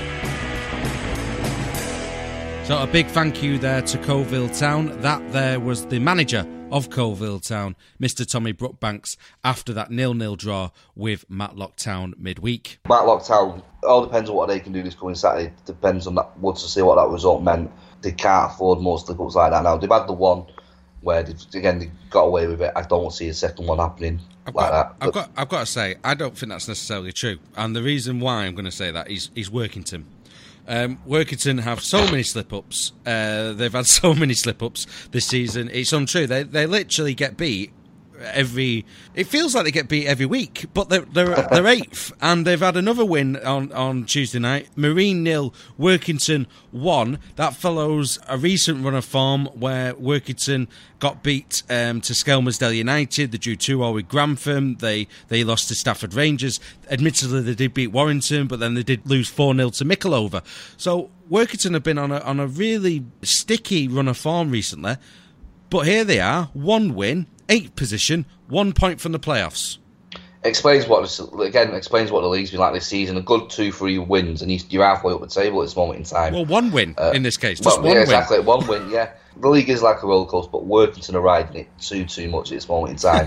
So a big thank you there to Coalville Town. That there was the manager of Coalville Town, Mister Tommy Brookbanks, after that nil-nil draw with Matlock Town midweek. Matlock Town, all depends on what they can do this coming Saturday. Depends on that. Once to see what that result meant. They can't afford more slip-ups like that now. They've had the one where, they've, again, they got away with it. I don't see a second one happening I've like got, that. I've got, I've got to say, I don't think that's necessarily true. And the reason why I'm going to say that is, is Workington. Um, Workington have so many slip-ups. Uh, they've had so many slip-ups this season. It's untrue. They they literally get beat every. It feels like they get beat every week, but they're they're, they're eighth, and they've had another win on, on Tuesday night. Marine nil, Workington one. That follows a recent run of form where Workington got beat um, to Skelmersdale United. They drew two all with Grantham. They they lost to Stafford Rangers. Admittedly, they did beat Warrington, but then they did lose four nil to Mickleover. So Workington have been on a on a really sticky run of form recently. But here they are, one win, eighth position, one point from the playoffs. Explains what again. Explains what the league's been like this season. A good two, three wins, and you're halfway up the table at this moment in time. Well, one win uh, in this case, just well, one yeah, win. Exactly, one win. Yeah, the league is like a roller coaster, but Workington are riding it too, too much at this moment in time.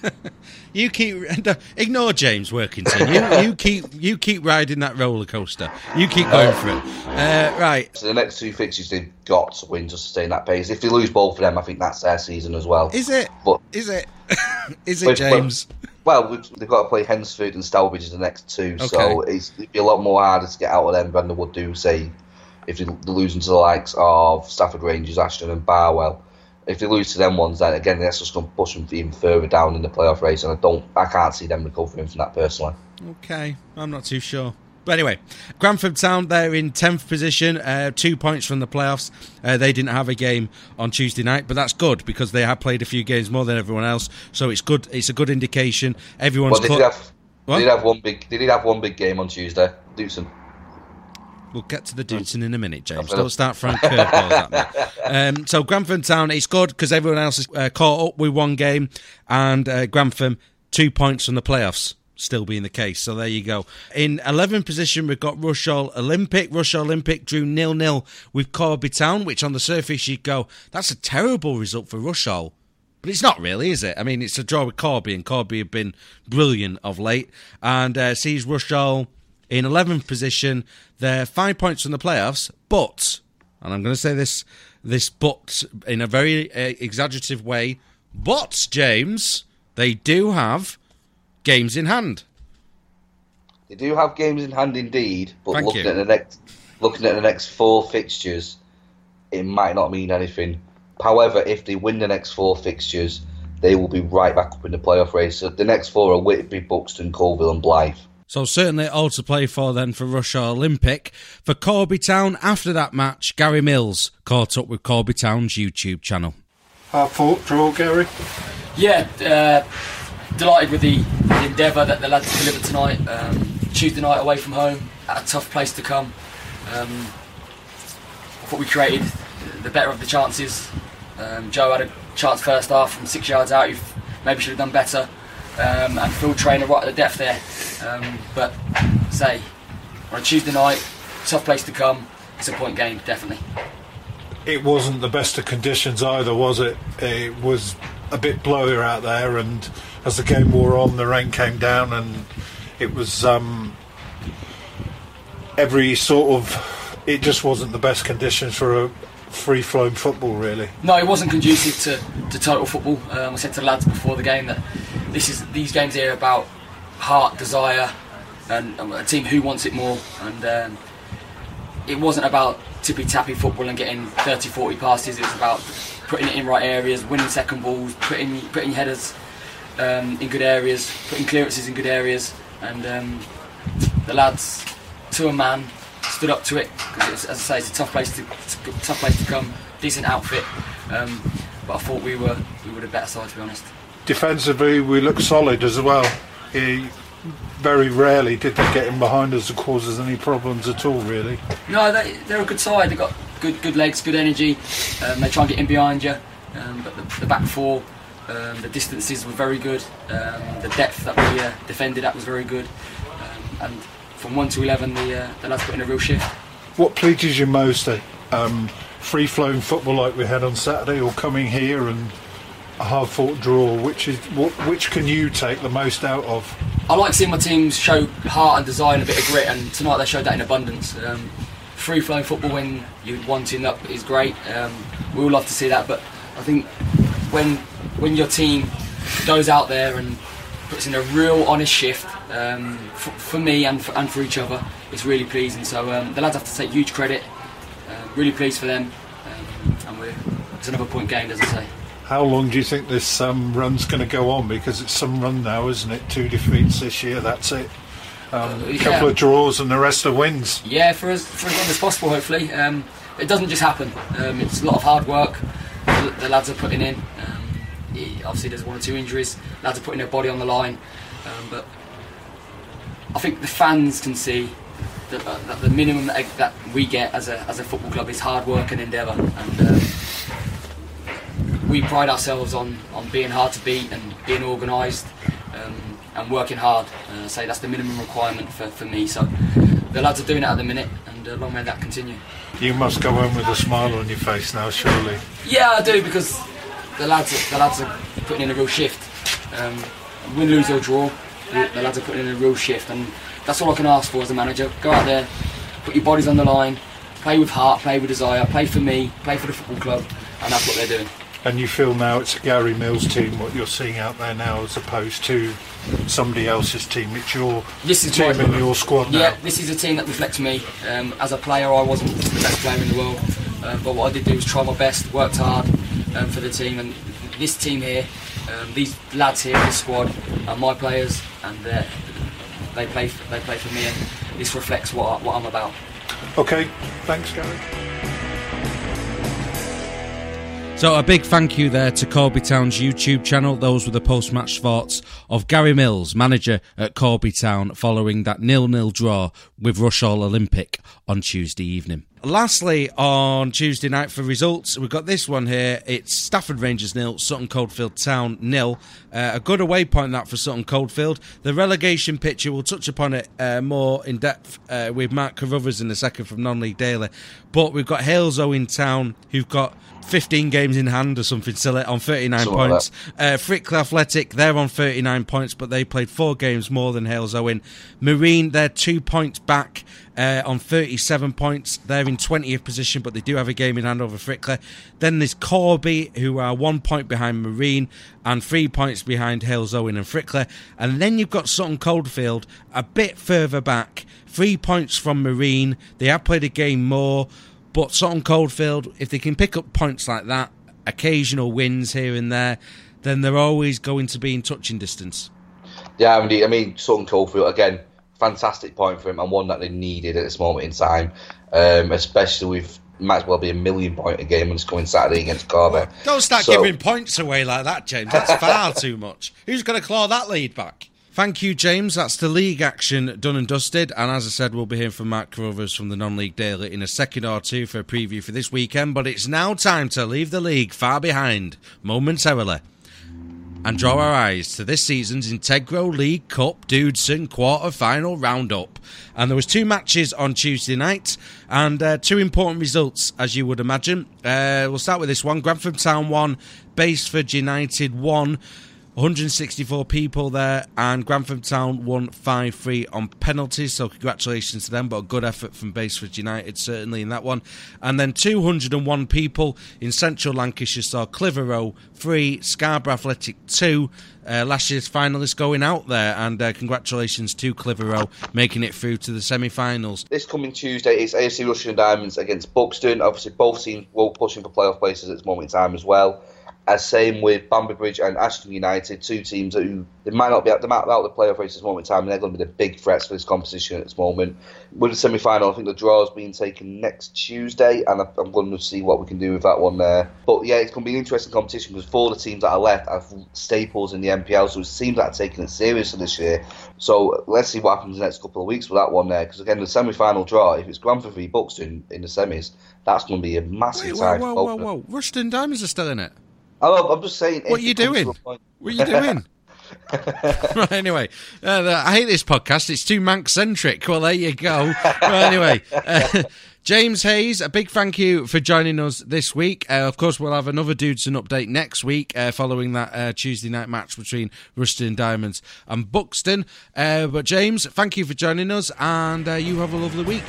You keep ignore James Workington. You, you keep you keep riding that roller coaster. You keep going for it. Uh, right. So the next two fixtures they've got to win just to stay in that pace. If they lose both of them, I think that's their season as well. Is it? But is it? Is it, James? Well, well, they've got to play Hensford and Stourbridge as the next two, okay. so it's, it'd be a lot more harder to get out of them than they would do, say, if they're losing to the likes of Stafford Rangers, Ashton and Barwell. If they lose to them ones, then again that's just going to push them even further down in the playoff race, and I don't, I can't see them recovering from that personally. Okay, I'm not too sure. But anyway, Grantham Town, they're in tenth position, uh, two points from the playoffs. Uh, they didn't have a game on Tuesday night, but that's good because they have played a few games more than everyone else. So it's good. It's a good indication. Everyone's. Well, they, cut... did have, they did have one big. They did have one big game on Tuesday. Dewson. We'll get to the Dewson in a minute, James. Don't start throwing curveballs at me. Um, so Grantham Town, it's good because everyone else is uh, caught up with one game, and uh, Grantham two points from the playoffs. Still being the case, so there you go. In eleventh position, we've got Rushall Olympic. Rushall Olympic drew nil nil with Corby Town, which on the surface you'd go, that's a terrible result for Rushall. But it's not really, is it? I mean, it's a draw with Corby, and Corby have been brilliant of late. And uh, sees Rushall in eleventh position. They're five points from the playoffs, but, and I'm going to say this, this but in a very uh, exaggerative way, but, James, they do have games in hand. They do have games in hand indeed, but Thank looking you. at the next looking at the next four fixtures, it might not mean anything. However, if they win the next four fixtures, they will be right back up in the playoff race. So the next four are Whitby, Buxton, Coalville and Blythe. So certainly all to play for then for Rushall Olympic. For Corby Town, after that match, Gary Mills caught up with Corby Town's YouTube channel. Hard fought draw, Gary? Yeah, uh, delighted with the, the endeavour that the lads delivered tonight. Um, Tuesday night away from home, at a tough place to come. Um, I thought we created the better of the chances. Um, Joe had a chance first half from six yards out. He maybe should have done better. Um, and Phil Trainer right at the depth there. Um, but say, on a Tuesday night, tough place to come. It's a point game, definitely. It wasn't the best of conditions either, was it? It was a bit blowier out there, and as the game wore on, the rain came down, and it was um, every sort of. It just wasn't the best conditions for a free-flowing football, really. No, it wasn't conducive to, to total football. Um, I said to the lads before the game that this is these games here are about heart, desire, and um, a team who wants it more. And um, it wasn't about tippy-tappy football and getting thirty, forty passes. It was about putting it in right areas, winning second balls, putting putting headers um, in good areas, putting clearances in good areas, and um, the lads, to a man, stood up to it. Because, as I say, it's a tough place to tough place to come. Decent outfit, um, but I thought we were we were the better side, to be honest. Defensively, we look solid as well. He, very rarely did they get in behind us to cause us any problems at all, really. No, they, they're a good side. They've got good good legs, good energy. Um, they try and get in behind you, um, but the, the back four, um, the distances were very good. Um, the depth that we uh, defended at was very good. Um, and from one to eleven, the, uh, the lads put in a real shift. What pleases you most? Uh, um, free-flowing football like we had on Saturday, or coming here and a hard-fought draw? Which is what, which can you take the most out of? I like seeing my teams show heart and desire and a bit of grit, and tonight they showed that in abundance. Um, free-flowing football when you're wanting up is great. Um, we all love to see that, but I think when when your team goes out there and puts in a real honest shift, um, for, for me and for, and for each other, it's really pleasing. So um, the lads have to take huge credit. Uh, really pleased for them, um, and we're, it's another point gained, as I say. How long do you think this um, run's going to go on? Because it's some run now, isn't it? Two defeats this year, that's it. Um, a couple yeah. of draws and the rest are wins. Yeah, for as, for as long as possible, hopefully. Um, it doesn't just happen. Um, it's a lot of hard work the, the lads are putting in. Um, it, obviously, there's one or two injuries. Lads are putting their body on the line. Um, but I think the fans can see that, uh, that the minimum that, that we get as a, as a football club is hard work and endeavour. And um, we pride ourselves on, on being hard to beat and being organised um, and working hard. Uh, say that's the minimum requirement for, for me. So the lads are doing it at the minute, and uh, long may that continue. You must go home with a smile on your face now, surely. Yeah, I do, because the lads are, the lads are putting in a real shift. Um, win, lose or draw, the, the lads are putting in a real shift, and that's all I can ask for as a manager. Go out there, put your bodies on the line, play with heart, play with desire, play for me, play for the football club, and that's what they're doing. And you feel now it's a Gary Mills team, what you're seeing out there now, as opposed to somebody else's team. It's your this is team my, and your squad now. Yeah, this is a team that reflects me. Um, as a player, I wasn't the best player in the world, uh, but what I did do was try my best, worked hard um, for the team, and this team here, um, these lads here in the squad are my players, and uh, they play for, they play for me, and this reflects what, I, what I'm about. Okay, thanks, Gary. So a big thank you there to Corby Town's YouTube channel. Those were the post-match thoughts of Gary Mills, manager at Corby Town, following that nil-nil draw with Rushall Olympic on Tuesday evening. Lastly, on Tuesday night for results, we've got this one here. It's Stafford Rangers nil, Sutton Coldfield Town nil. Uh, a good away point that for Sutton Coldfield. The relegation picture, we'll touch upon it uh, more in depth uh, with Mark Carruthers in a second from Non-League Daily. But we've got Halesoe in town, who've got fifteen games in hand or something silly on thirty-nine Something points. Uh, Frickley Athletic, they're on thirty-nine points, but they played four games more than Halesoe in. Marine, they're two points back uh, on thirty-seven points. They're in twentieth position, but they do have a game in hand over Frickley. Then there's Corby, who are one point behind Marine and three points behind Halesoe and Frickley. And then you've got Sutton Coldfield a bit further back, three points from Marine. They have played a game more. But Sutton Coldfield, if they can pick up points like that, occasional wins here and there, then they're always going to be in touching distance. Yeah, indeed. I mean, Sutton Coldfield, again, fantastic point for him, and one that they needed at this moment in time, um, especially with might as well be a million point a game when it's coming Saturday against Corby. Don't start so, giving points away like that, James. That's far too much. Who's going to claw that lead back? Thank you, James. That's the league action done and dusted. And as I said, we'll be hearing from Mark Carruthers from the Non-League Daily in a second or two for a preview for this weekend. But it's now time to leave the league far behind momentarily and draw our eyes to this season's Integro League Cup Dudesson quarter-final roundup. And there was two matches on Tuesday night and uh, two important results, as you would imagine. Uh, we'll start with this one. Grantham Town one, Baseford United one. one hundred sixty-four people there, and Grantham Town won five three on penalties, so congratulations to them, but a good effort from Baseford United certainly in that one. And then two hundred one people in Central Lancashire saw Clitheroe three, Scarborough Athletic two, uh, last year's finalists going out there, and uh, congratulations to Clitheroe making it through to the semi-finals. This coming Tuesday it's A F C Rushden Diamonds against Buxton. Obviously both teams will pushing for playoff places at this moment in time as well. As same with Banbury Bridge and Ashton United, two teams who they might not be out, they might be out of the playoff race at this moment in time, and they're going to be the big threats for this competition at this moment. With the semi-final, I think the draw is being taken next Tuesday, and I'm going to see what we can do with that one there. But yeah, it's going to be an interesting competition because four of the teams that are left are staples in the N P L, so it seems like they're taking it seriously this year. So let's see what happens in the next couple of weeks with that one there, because again, the semi-final draw, if it's Grantham v Buxton in the semis, that's going to be a massive Wait, tie. whoa, whoa, whoa, whoa, Rushden Diamonds are still in it? Oh, I'm just saying. What are you doing? What are you doing? Right, anyway, uh, I hate this podcast. It's too Manx-centric. Well, there you go. Well, anyway, uh, James Hayes, a big thank you for joining us this week. Uh, of course, we'll have another Dudeston update next week uh, following that uh, Tuesday night match between Rushden Diamonds and Buxton. Uh, but James, thank you for joining us, and uh, you have a lovely week.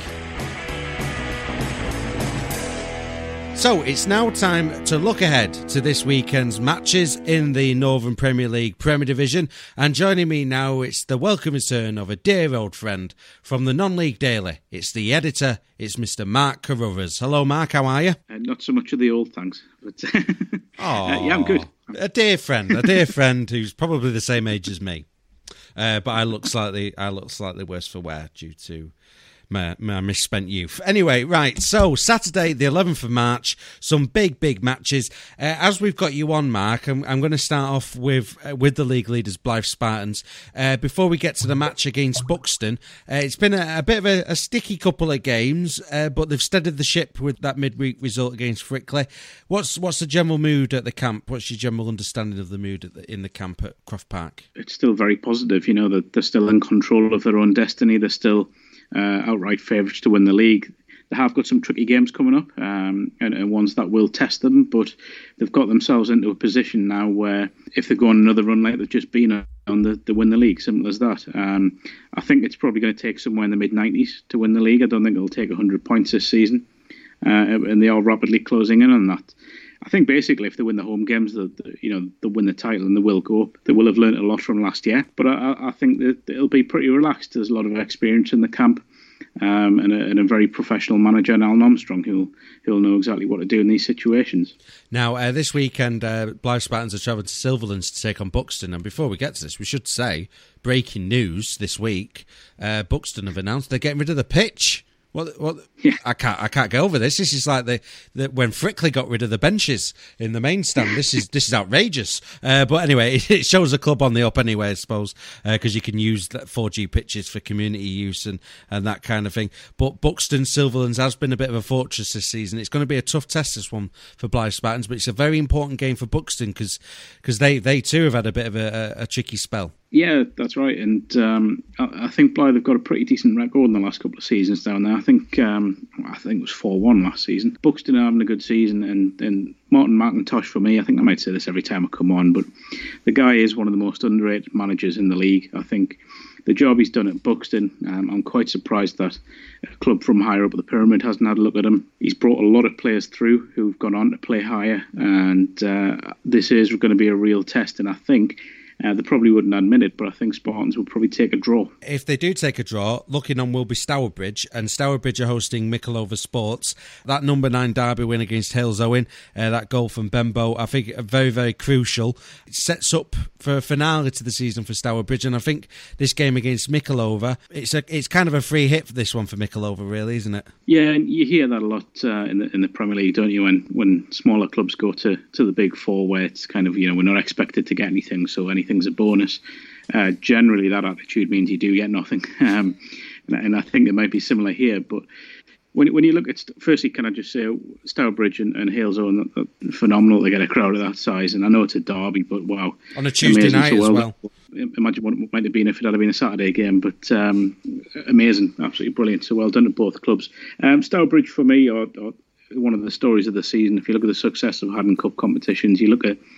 So it's now time to look ahead to this weekend's matches in the Northern Premier League Premier Division, and joining me now it's the welcome return of a dear old friend from the Non-League Daily. It's the editor, it's Mister Mark Carruthers. Hello Mark, how are you? Uh, not so much of the old thanks, but uh, yeah, I'm good. A dear friend, a dear friend who's probably the same age as me, uh, but I look slightly, I look slightly worse for wear due to My, my misspent youth. Anyway, right, so Saturday the eleventh of March, some big, big matches. Uh, as we've got you on, Mark, I'm, I'm going to start off with uh, with the league leaders, Blyth Spartans. Uh, before we get to the match against Buxton, uh, it's been a, a bit of a, a sticky couple of games, uh, but they've steadied the ship with that midweek result against Frickley. What's what's the general mood at the camp? What's your general understanding of the mood at the, in the camp at Croft Park? It's still very positive, you know, that they're still in control of their own destiny. They're still Uh, outright favourites to win the league. They have got some tricky games coming up, um, and, and ones that will test them, but they've got themselves into a position now where if they go on another run like they've just been on, the, they win the league, simple as that. Um, I think it's probably going to take somewhere in the mid nineties to win the league. I don't think it'll take one hundred points this season, uh, and they are rapidly closing in on that. I think basically if they win the home games, they, you know, they'll win the title and they will go up. They will have learnt a lot from last year, but I, I think that it'll be pretty relaxed. There's a lot of experience in the camp, um, and, a, and a very professional manager, Alan Armstrong, who'll who'll know exactly what to do in these situations. Now, uh, this weekend, uh, Blyth Spartans are travelling to Silverlands to take on Buxton, and before we get to this, we should say, breaking news this week, uh, Buxton have announced they're getting rid of the pitch. What? What? Yeah. I can't. I can't get over this. This is like the, the when Frickley got rid of the benches in the main stand. This is this is outrageous. Uh, but anyway, it, it shows the club on the up anyway, I suppose, because uh, you can use four G pitches for community use and, and that kind of thing. But Buxton Silverlands has been a bit of a fortress this season. It's going to be a tough test, this one, for Blyth Spartans, but it's a very important game for Buxton because because they they too have had a bit of a, a, a tricky spell. Yeah, that's right, and um, I, I think Blyth have got a pretty decent record in the last couple of seasons down there. I think um, I think it was four one last season. Buxton are having a good season, and, and Martin McIntosh for me, I think I might say this every time I come on, but the guy is one of the most underrated managers in the league. I think the job he's done at Buxton, um, I'm quite surprised that a club from higher up the pyramid hasn't had a look at him. He's brought a lot of players through who've gone on to play higher, and uh, this is going to be a real test, and I think Uh, they probably wouldn't admit it, but I think Spartans will probably take a draw. If they do take a draw, looking on will be Stourbridge, and Stourbridge are hosting Mickleover Sports. That number nine derby win against Hales Owen, uh, that goal from Bembo, I think are very, very crucial. It sets up for a finale to the season for Stourbridge, and I think this game against Mickleover, it's a, it's kind of a free hit for this one for Mickleover, really, isn't it? Yeah, and you hear that a lot uh, in the in the Premier League, don't you? When when smaller clubs go to, to the big four, where it's kind of, you know, we're not expected to get anything, so anything's a bonus. Uh, generally, that attitude means you do get nothing, um, and, and I think it might be similar here. But when when you look at, firstly, can I just say Stourbridge and, and Hales Owen, phenomenal to get a crowd of that size, and I know it's a derby, but wow, on a Tuesday night so well, as well. Imagine what it might have been if it had been a Saturday game, but um, amazing, absolutely brilliant. So well done to both clubs. Um, Stourbridge for me are, are one of the stories of the season. If you look at the success of having cup competitions, you look at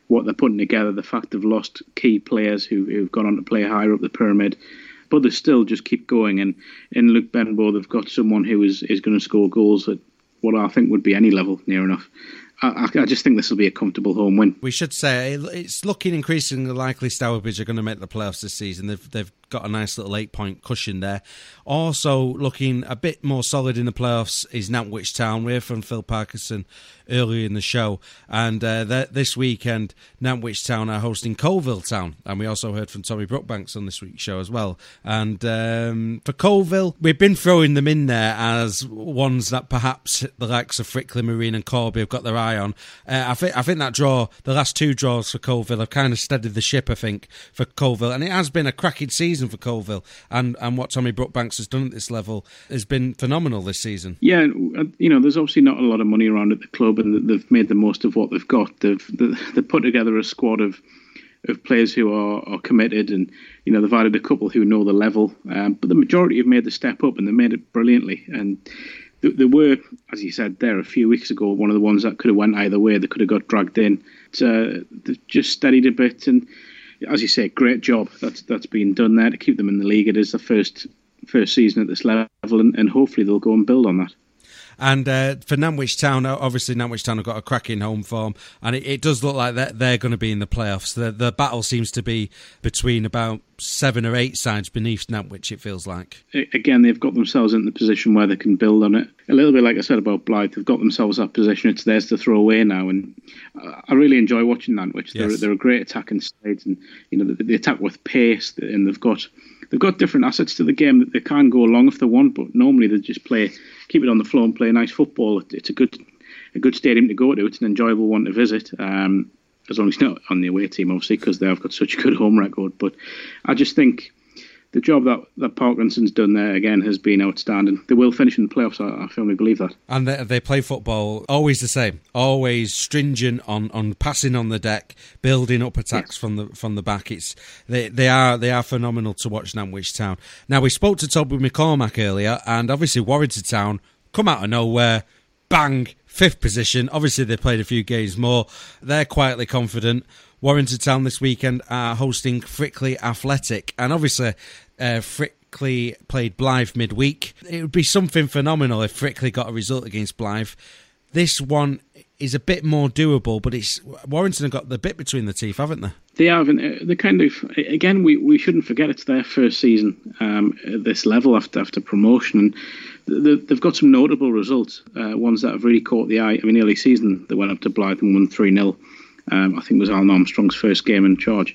what they're putting together, the fact they've lost key players who, who've gone on to play higher up the pyramid, but they still just keep going. And in Luke Benbow, they've got someone who is, is going to score goals at what I think would be any level near enough. I, I just think this will be a comfortable home win. We should say it's looking increasingly likely Stourbridge are going to make the playoffs this season. They've they've got a nice little eight-point cushion there. Also looking a bit more solid in the playoffs is Nantwich Town. We heard from Phil Parkinson earlier in the show, and uh, this weekend Nantwich Town are hosting Colville Town, and we also heard from Tommy Brookbanks on this week's show as well. And um, for Colville, we've been throwing them in there as ones that perhaps the likes of Frickley, Marine and Corby have got their eye on. Uh, I think I think that draw, the last two draws for Colville have kind of steadied the ship, I think, for Colville, and it has been a cracking season for Colville, and, and what Tommy Brookbanks has done at this level has been phenomenal this season. Yeah, you know, there's obviously not a lot of money around at the club, and they've made the most of what they've got. They've they've put together a squad of of players who are, are committed, and you know they've added a couple who know the level, um, but the majority have made the step up, and they made it brilliantly. And there were, as you said there a few weeks ago, one of the ones that could have went either way. They could have got dragged in. Uh, they've just steadied a bit, and as you say, great job that's that's been done there to keep them in the league. It is the first first season at this level, and, and hopefully they'll go and build on that. And uh, for Nantwich Town, obviously Nantwich Town have got a cracking home form, and it, it does look like they're, they're going to be in the playoffs. The, the battle seems to be between about seven or eight sides beneath Nantwich, it feels like. Again, they've got themselves in the position where they can build on it. A little bit like I said about Blyth, they've got themselves that position. It's theirs to throw away now, and I really enjoy watching Nantwich. Yes. They're, they're a great attacking side, and you know they, they attack with pace, and they've got they've got different assets to the game that they can go long if they want, but normally they just play, keep it on the floor and play nice football. It's a good a good stadium to go to. It's an enjoyable one to visit. Um, as long as it's not on the away team, obviously, because they've got such a good home record. But I just think the job that, that Parkinson's done there, again, has been outstanding. They will finish in the playoffs, I, I firmly believe that. And they, they play football always the same, always stringent on, on passing on the deck, building up attacks yeah. from the from the back. It's they they are they are phenomenal to watch, Nantwich Town. Now, we spoke to Toby McCormack earlier, and obviously Warrington Town come out of nowhere, bang, fifth position. Obviously, they played a few games more. They're quietly confident. Warrington Town this weekend are hosting Frickley Athletic, and obviously uh, Frickley played Blyth midweek. It would be something phenomenal if Frickley got a result against Blyth. This one is a bit more doable, but it's Warrington have got the bit between the teeth, haven't they? They have, and they kind of, again, we, we shouldn't forget it's their first season um, at this level after after promotion, and they've got some notable results, uh, ones that have really caught the eye. I mean, early season they went up to Blyth and won three nil. Um, I think it was Alan Armstrong's first game in charge.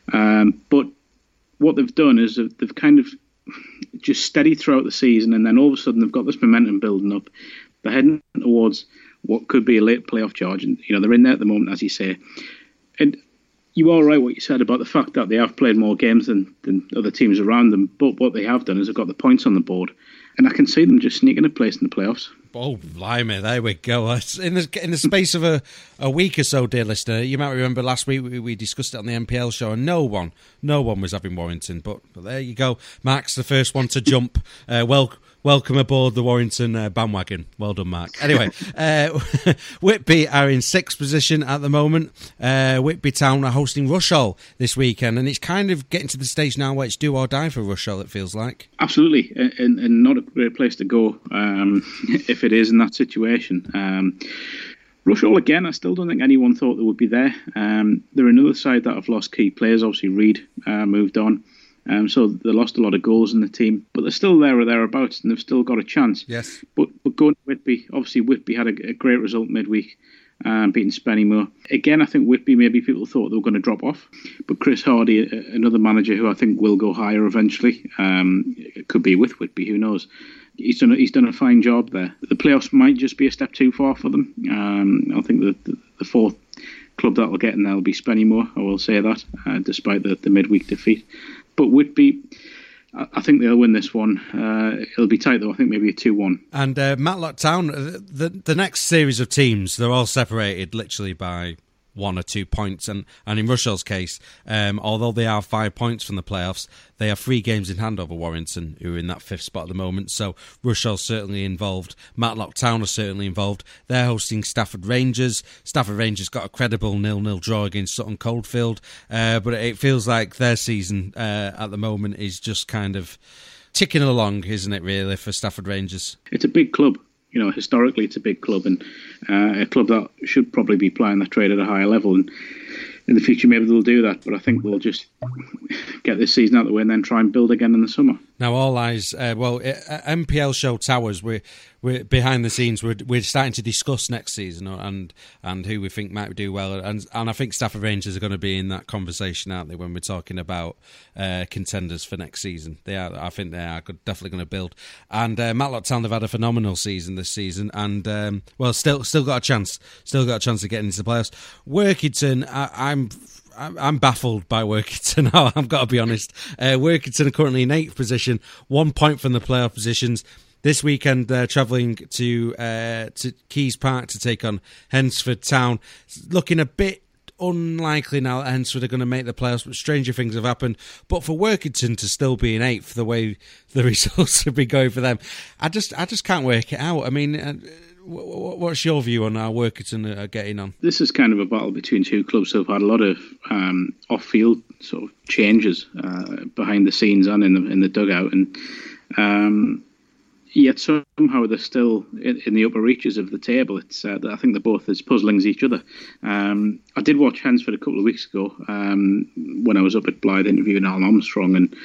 Um, but what they've done is they've kind of just steadied throughout the season, and then all of a sudden they've got this momentum building up. They're heading towards what could be a late playoff charge, and you know they're in there at the moment, as you say. And you are right what you said about the fact that they have played more games than, than other teams around them, but what they have done is they've got the points on the board, and I can see them just sneaking a place in the playoffs. Oh, blimey, there we go. In the, in the space of a, a week or so, dear listener, you might remember last week we, we discussed it on the N P L show, and no one, no one was having Warrington, but, but there you go. Mark's the first one to jump. Uh, well, welcome aboard the Warrington uh, bandwagon. Well done, Mark. Anyway, uh, Whitby are in sixth position at the moment. Uh, Whitby Town are hosting Rushall this weekend, and it's kind of getting to the stage now where it's do or die for Rushall, it feels like. Absolutely, and, and not a great place to go um, if it is in that situation. Um, Rushall, again, I still don't think anyone thought they would be there. Um, they're another side that have lost key players. Obviously, Reid uh, moved on. Um, so they lost a lot of goals in the team, but they're still there or thereabouts, and they've still got a chance. Yes. But but going to Whitby, obviously Whitby had a, a great result midweek, um, beating Spennymoor. Again, I think Whitby, maybe people thought they were going to drop off, but Chris Hardy, another manager who I think will go higher eventually, um, it could be with Whitby, who knows. He's done a, he's done a fine job there. The playoffs might just be a step too far for them. Um, I think that the, the fourth club that will get in there will be Spennymoor, I will say that, uh, despite the, the midweek defeat. But Whitby, I think they'll win this one. Uh, it'll be tight, though. I think maybe a two one. And uh, Matlock Town, the the next series of teams, they're all separated literally by one or two points. And, and in Rushel's case, um, although they are five points from the playoffs, they have three games in hand over Warrington, who are in that fifth spot at the moment. So Rushel's certainly involved. Matlock Town are certainly involved. They're hosting Stafford Rangers. Stafford Rangers got a credible nil-nil draw against Sutton Coldfield, uh, but it feels like their season uh, at the moment is just kind of ticking along, isn't it, really, for Stafford Rangers? It's a big club. You know, historically it's a big club, and uh, a club that should probably be playing that trade at a higher level. And in the future, maybe they'll do that. But I think they'll just get this season out of the way and then try and build again in the summer. Now, all eyes, uh, well, uh, M P L show Towers, we're, we're behind the scenes, we're, we're starting to discuss next season and and who we think might do well. And and I think Stafford Rangers are going to be in that conversation, aren't they, when we're talking about uh, contenders for next season. They are, I think they are definitely going to build. And uh, Matlock Town have had a phenomenal season this season, and um, well, still still got a chance, still got a chance of getting into the playoffs. Workington, I, I'm. I'm baffled by Workington. I've got to be honest. Uh, Workington are currently in eighth position, one point from the playoff positions. This weekend, they're travelling to uh, to Keys Park to take on Hensford Town. It's looking a bit unlikely now that Hensford are going to make the playoffs, but stranger things have happened. But for Workington to still be in eighth, the way the results have been going for them, I just I just can't work it out. I mean, Uh, what's your view on how Workington are getting on? This is kind of a battle between two clubs who have had a lot of um, off-field sort of changes uh, behind the scenes and in the in the dugout, and um, yet somehow they're still in, in the upper reaches of the table. It's uh, I think they're both as puzzling as each other. Um, I did watch Hensford a couple of weeks ago um, when I was up at Blythe interviewing Alan Armstrong, and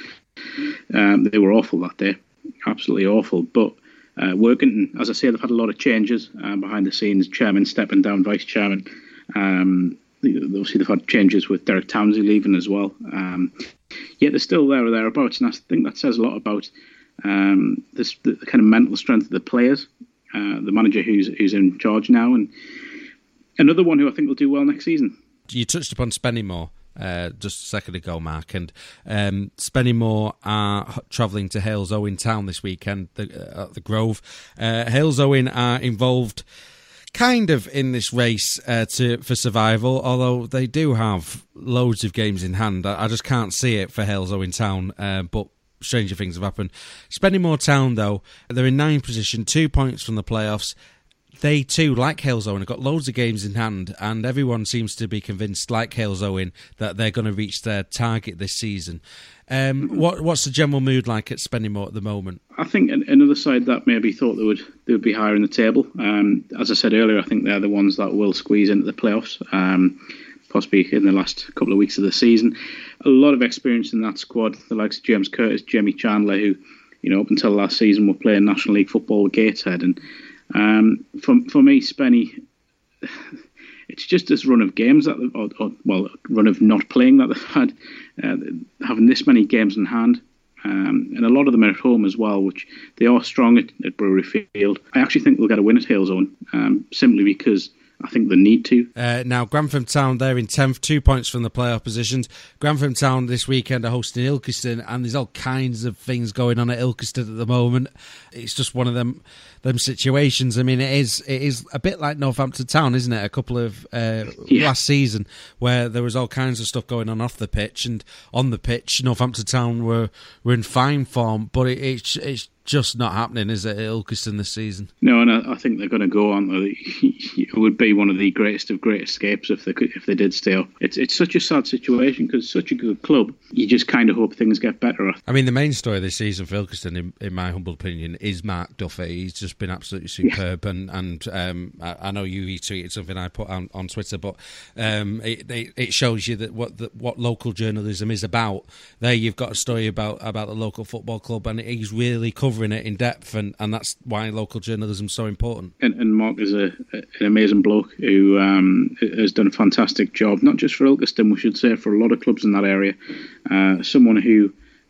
um, they were awful that day, absolutely awful. But Uh, Workington, as I say, they've had a lot of changes uh, behind the scenes. Chairman stepping down, vice chairman. Um, obviously, they've had changes with Derek Townsley leaving as well. Um, yet they're still there or thereabouts, and I think that says a lot about um, this, the, the kind of mental strength of the players, uh, the manager who's who's in charge now, and another one who I think will do well next season. You touched upon Spennymoor Uh, just a second ago, Mark, and um, Spennymoor are travelling to Halesowen Town this weekend the, uh, at the Grove. Uh, Halesowen are involved kind of in this race uh, to for survival, although they do have loads of games in hand. I, I just can't see it for Halesowen Town, uh, but stranger things have happened. Spennymoor Town, though, they're in ninth position, two points from the playoffs. They too, like Halesowen, have got loads of games in hand, and everyone seems to be convinced, like Halesowen, that they're going to reach their target this season. Um, what, what's the general mood like at Spennymoor at the moment? I think another side that maybe thought they would they would be higher in the table. Um, as I said earlier, I think they're the ones that will squeeze into the playoffs, um, possibly in the last couple of weeks of the season. A lot of experience in that squad, the likes of James Curtis, Jamie Chandler, who, you know, up until last season were playing National League football with Gateshead, and Um, for for me, Spenny, it's just this run of games that, or, or well, run of not playing that they've had, uh, having this many games in hand, um, and a lot of them are at home as well, which they are strong at, at Brewery Field. I actually think they'll get a win at Halesowen, um, simply because I think they need to. Uh, now, Grantham Town, they're in tenth, two points from the playoff positions. Grantham Town this weekend are hosting Ilkeston, and there's all kinds of things going on at Ilkeston at the moment. It's just one of them them situations. I mean, it is it is a bit like Northampton Town, isn't it? A couple of uh, yeah. last season where there was all kinds of stuff going on off the pitch, and on the pitch, Northampton Town were were in fine form, but it, it's it's just not happening, is it, at Ilkeston this season? No, and I, I think they're going to go on. It would be one of the greatest of great escapes if they could, if they did stay up. It's it's such a sad situation because it's such a good club. You just kind of hope things get better. I mean, the main story this season for Ilkeston, in, in my humble opinion, is Mark Duffy. He's just been absolutely superb, yeah. and and um, I, I know you retweeted something I put on, on Twitter, but um, it, it it shows you that what the, what local journalism is about. There, you've got a story about about the local football club, and he's really covering it in depth, and, and that's why local journalism is so important. And, and Mark is a, a, an amazing bloke who um, has done a fantastic job, not just for Ilkeston, we should say, for a lot of clubs in that area. Uh, someone who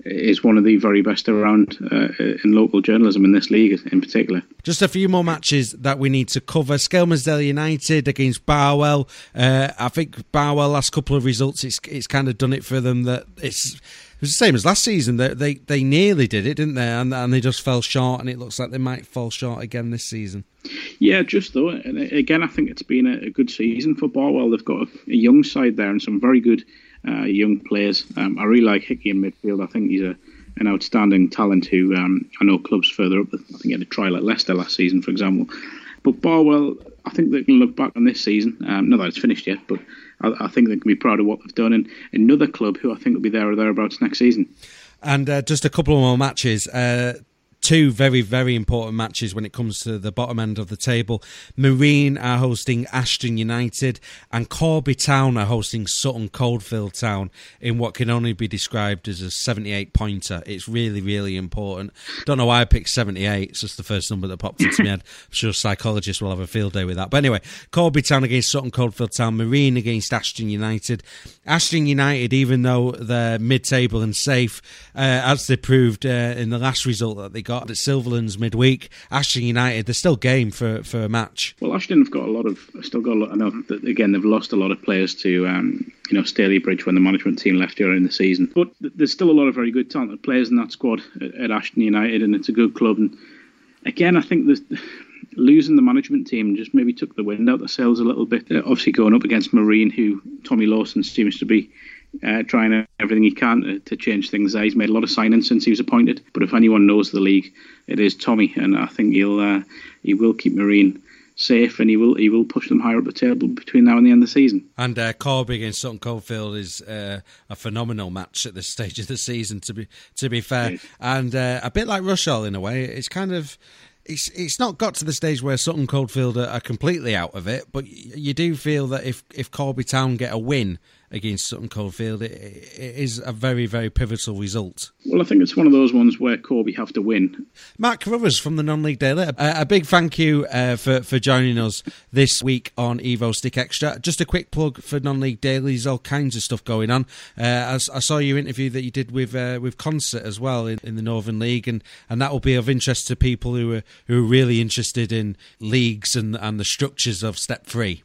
is one of the very best around uh, in local journalism in this league in particular. Just a few more matches that we need to cover. Skelmersdale United against Barwell. Uh, I think Barwell, last couple of results, it's it's kind of done it for them. That it's it was the same as last season. They they, they nearly did it, didn't they? And, and they just fell short, and it looks like they might fall short again this season. Yeah, just though. And again, I think it's been a, a good season for Barwell. They've got a, a young side there and some very good uh, young players. Um, I really like Hickey in midfield. I think he's a an outstanding talent who um, I know clubs further up. I think he had a trial at Leicester last season, for example. But Barwell, I think they can look back on this season. Um, not that it's finished yet, but I, I think they can be proud of what they've done. And another club who I think will be there or thereabouts next season. And uh, just a couple more matches. Uh, two very, very important matches when it comes to the bottom end of the table. Marine are hosting Ashton United, and Corby Town are hosting Sutton Coldfield Town in what can only be described as a seventy-eight pointer. It's really, really important. Don't know why I picked seventy-eight. It's just the first number that popped into my head. I'm sure psychologists will have a field day with that. But anyway, Corby Town against Sutton Coldfield Town, Marine against Ashton United. Ashton United, even though they're mid-table and safe, uh, as they proved uh, in the last result that they got at Silverlands midweek, Ashton United, they're still game for, for a match. Well, Ashton have got a lot of, still got a lot, I know that, again, they've lost a lot of players to, um, you know, Stalybridge when the management team left earlier in the season. But there's still a lot of very good talented players in that squad at, at Ashton United, and it's a good club. And again, I think there's... losing the management team just maybe took the wind out the sails a little bit. Uh, obviously going up against Marine, who Tommy Lawson seems to be uh, trying everything he can to, to change things there. He's made a lot of signings since he was appointed, but if anyone knows the league, it is Tommy, and I think he'll uh, he will keep Marine safe, and he will he will push them higher up the table between now and the end of the season. And uh, Corby against Sutton Coldfield is uh, a phenomenal match at this stage of the season, to be to be fair, yes. and uh, a bit like Rushall in a way. It's kind of It's it's not got to the stage where Sutton Coldfield are, are completely out of it, but you do feel that if, if Corby Town get a win against Sutton Coldfield, it, it is a very, very pivotal result. Well, I think it's one of those ones where Corby have to win. Mark Carruthers from the Non-League Daily, a, a big thank you uh, for, for joining us this week on Evo Stick Extra. Just a quick plug for Non-League Daily, there's all kinds of stuff going on. Uh, I, I saw your interview that you did with uh, with Concert as well in, in the Northern League, and, and that will be of interest to people who are, who are really interested in leagues and, and the structures of Step three.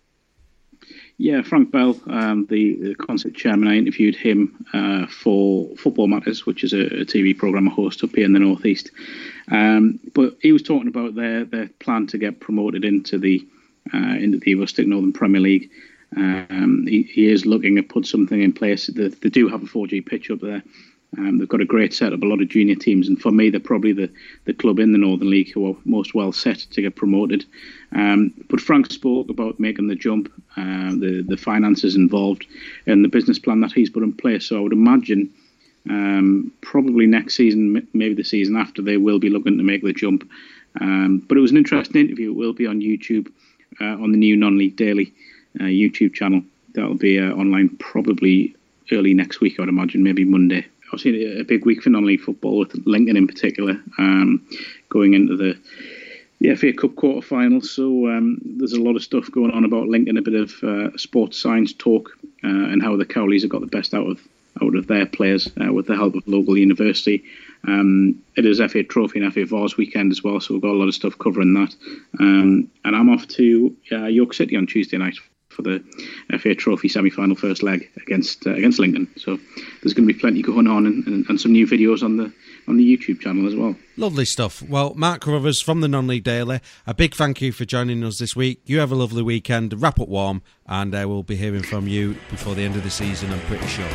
Yeah, Frank Bell, um, the, the Concert chairman, I interviewed him uh, for Football Matters, which is a, a T V programme I host up here in the North East. Um, but he was talking about their, their plan to get promoted into the uh, into the Evo Stick Northern Premier League. Um, he, he is looking to put something in place. They, they do have a four G pitch up there. Um, they've got a great setup, a lot of junior teams, and for me, they're probably the, the club in the Northern League who are most well set to get promoted. Um, but Frank spoke about making the jump, uh, the, the finances involved, and the business plan that he's put in place. So I would imagine um, probably next season, maybe the season after, they will be looking to make the jump. Um, but it was an interesting interview. It will be on YouTube, uh, on the new Non-League Daily uh, YouTube channel. That'll be uh, online probably early next week, I would imagine, maybe Monday. Obviously, a big week for non-league football, with Lincoln in particular, um, going into the, the F A Cup quarter-finals. So um, there's a lot of stuff going on about Lincoln, a bit of uh, sports science talk, uh, and how the Cowleys have got the best out of out of their players uh, with the help of local university. Um, it is F A Trophy and F A Vars weekend as well, so we've got a lot of stuff covering that. Um, and I'm off to uh, York City on Tuesday night for the F A Trophy semi-final first leg against uh, against Lincoln. So there's going to be plenty going on, and, and, and some new videos on the on the YouTube channel as well. Lovely stuff. Well, Mark Carruthers from the Non-League Daily, a big thank you for joining us this week. You have a lovely weekend, wrap up warm, and uh, we'll be hearing from you before the end of the season, I'm pretty sure.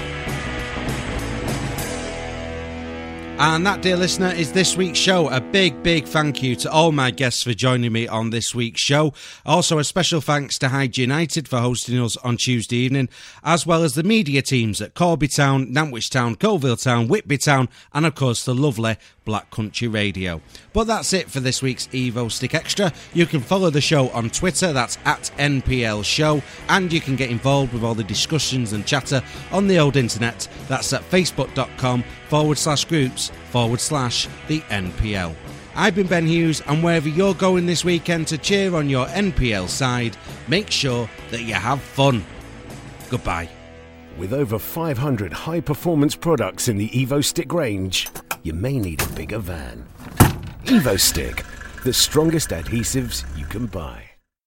And that, dear listener, is this week's show. A big, big thank you to all my guests for joining me on this week's show. Also, a special thanks to Hyde United for hosting us on Tuesday evening, as well as the media teams at Corby Town, Nantwich Town, Coalville Town, Whitby Town, and of course the lovely Black Country Radio. But that's it for this week's Evo Stick Extra. You can follow the show on Twitter, that's at N P L Show, and you can get involved with all the discussions and chatter on the old internet. That's at facebook.com forward slash groups forward slash the N P L. I've been Ben Hughes, and wherever you're going this weekend to cheer on your N P L side, make sure that you have fun. Goodbye. With over five hundred high-performance products in the EvoStick range, you may need a bigger van. EvoStick, the strongest adhesives you can buy.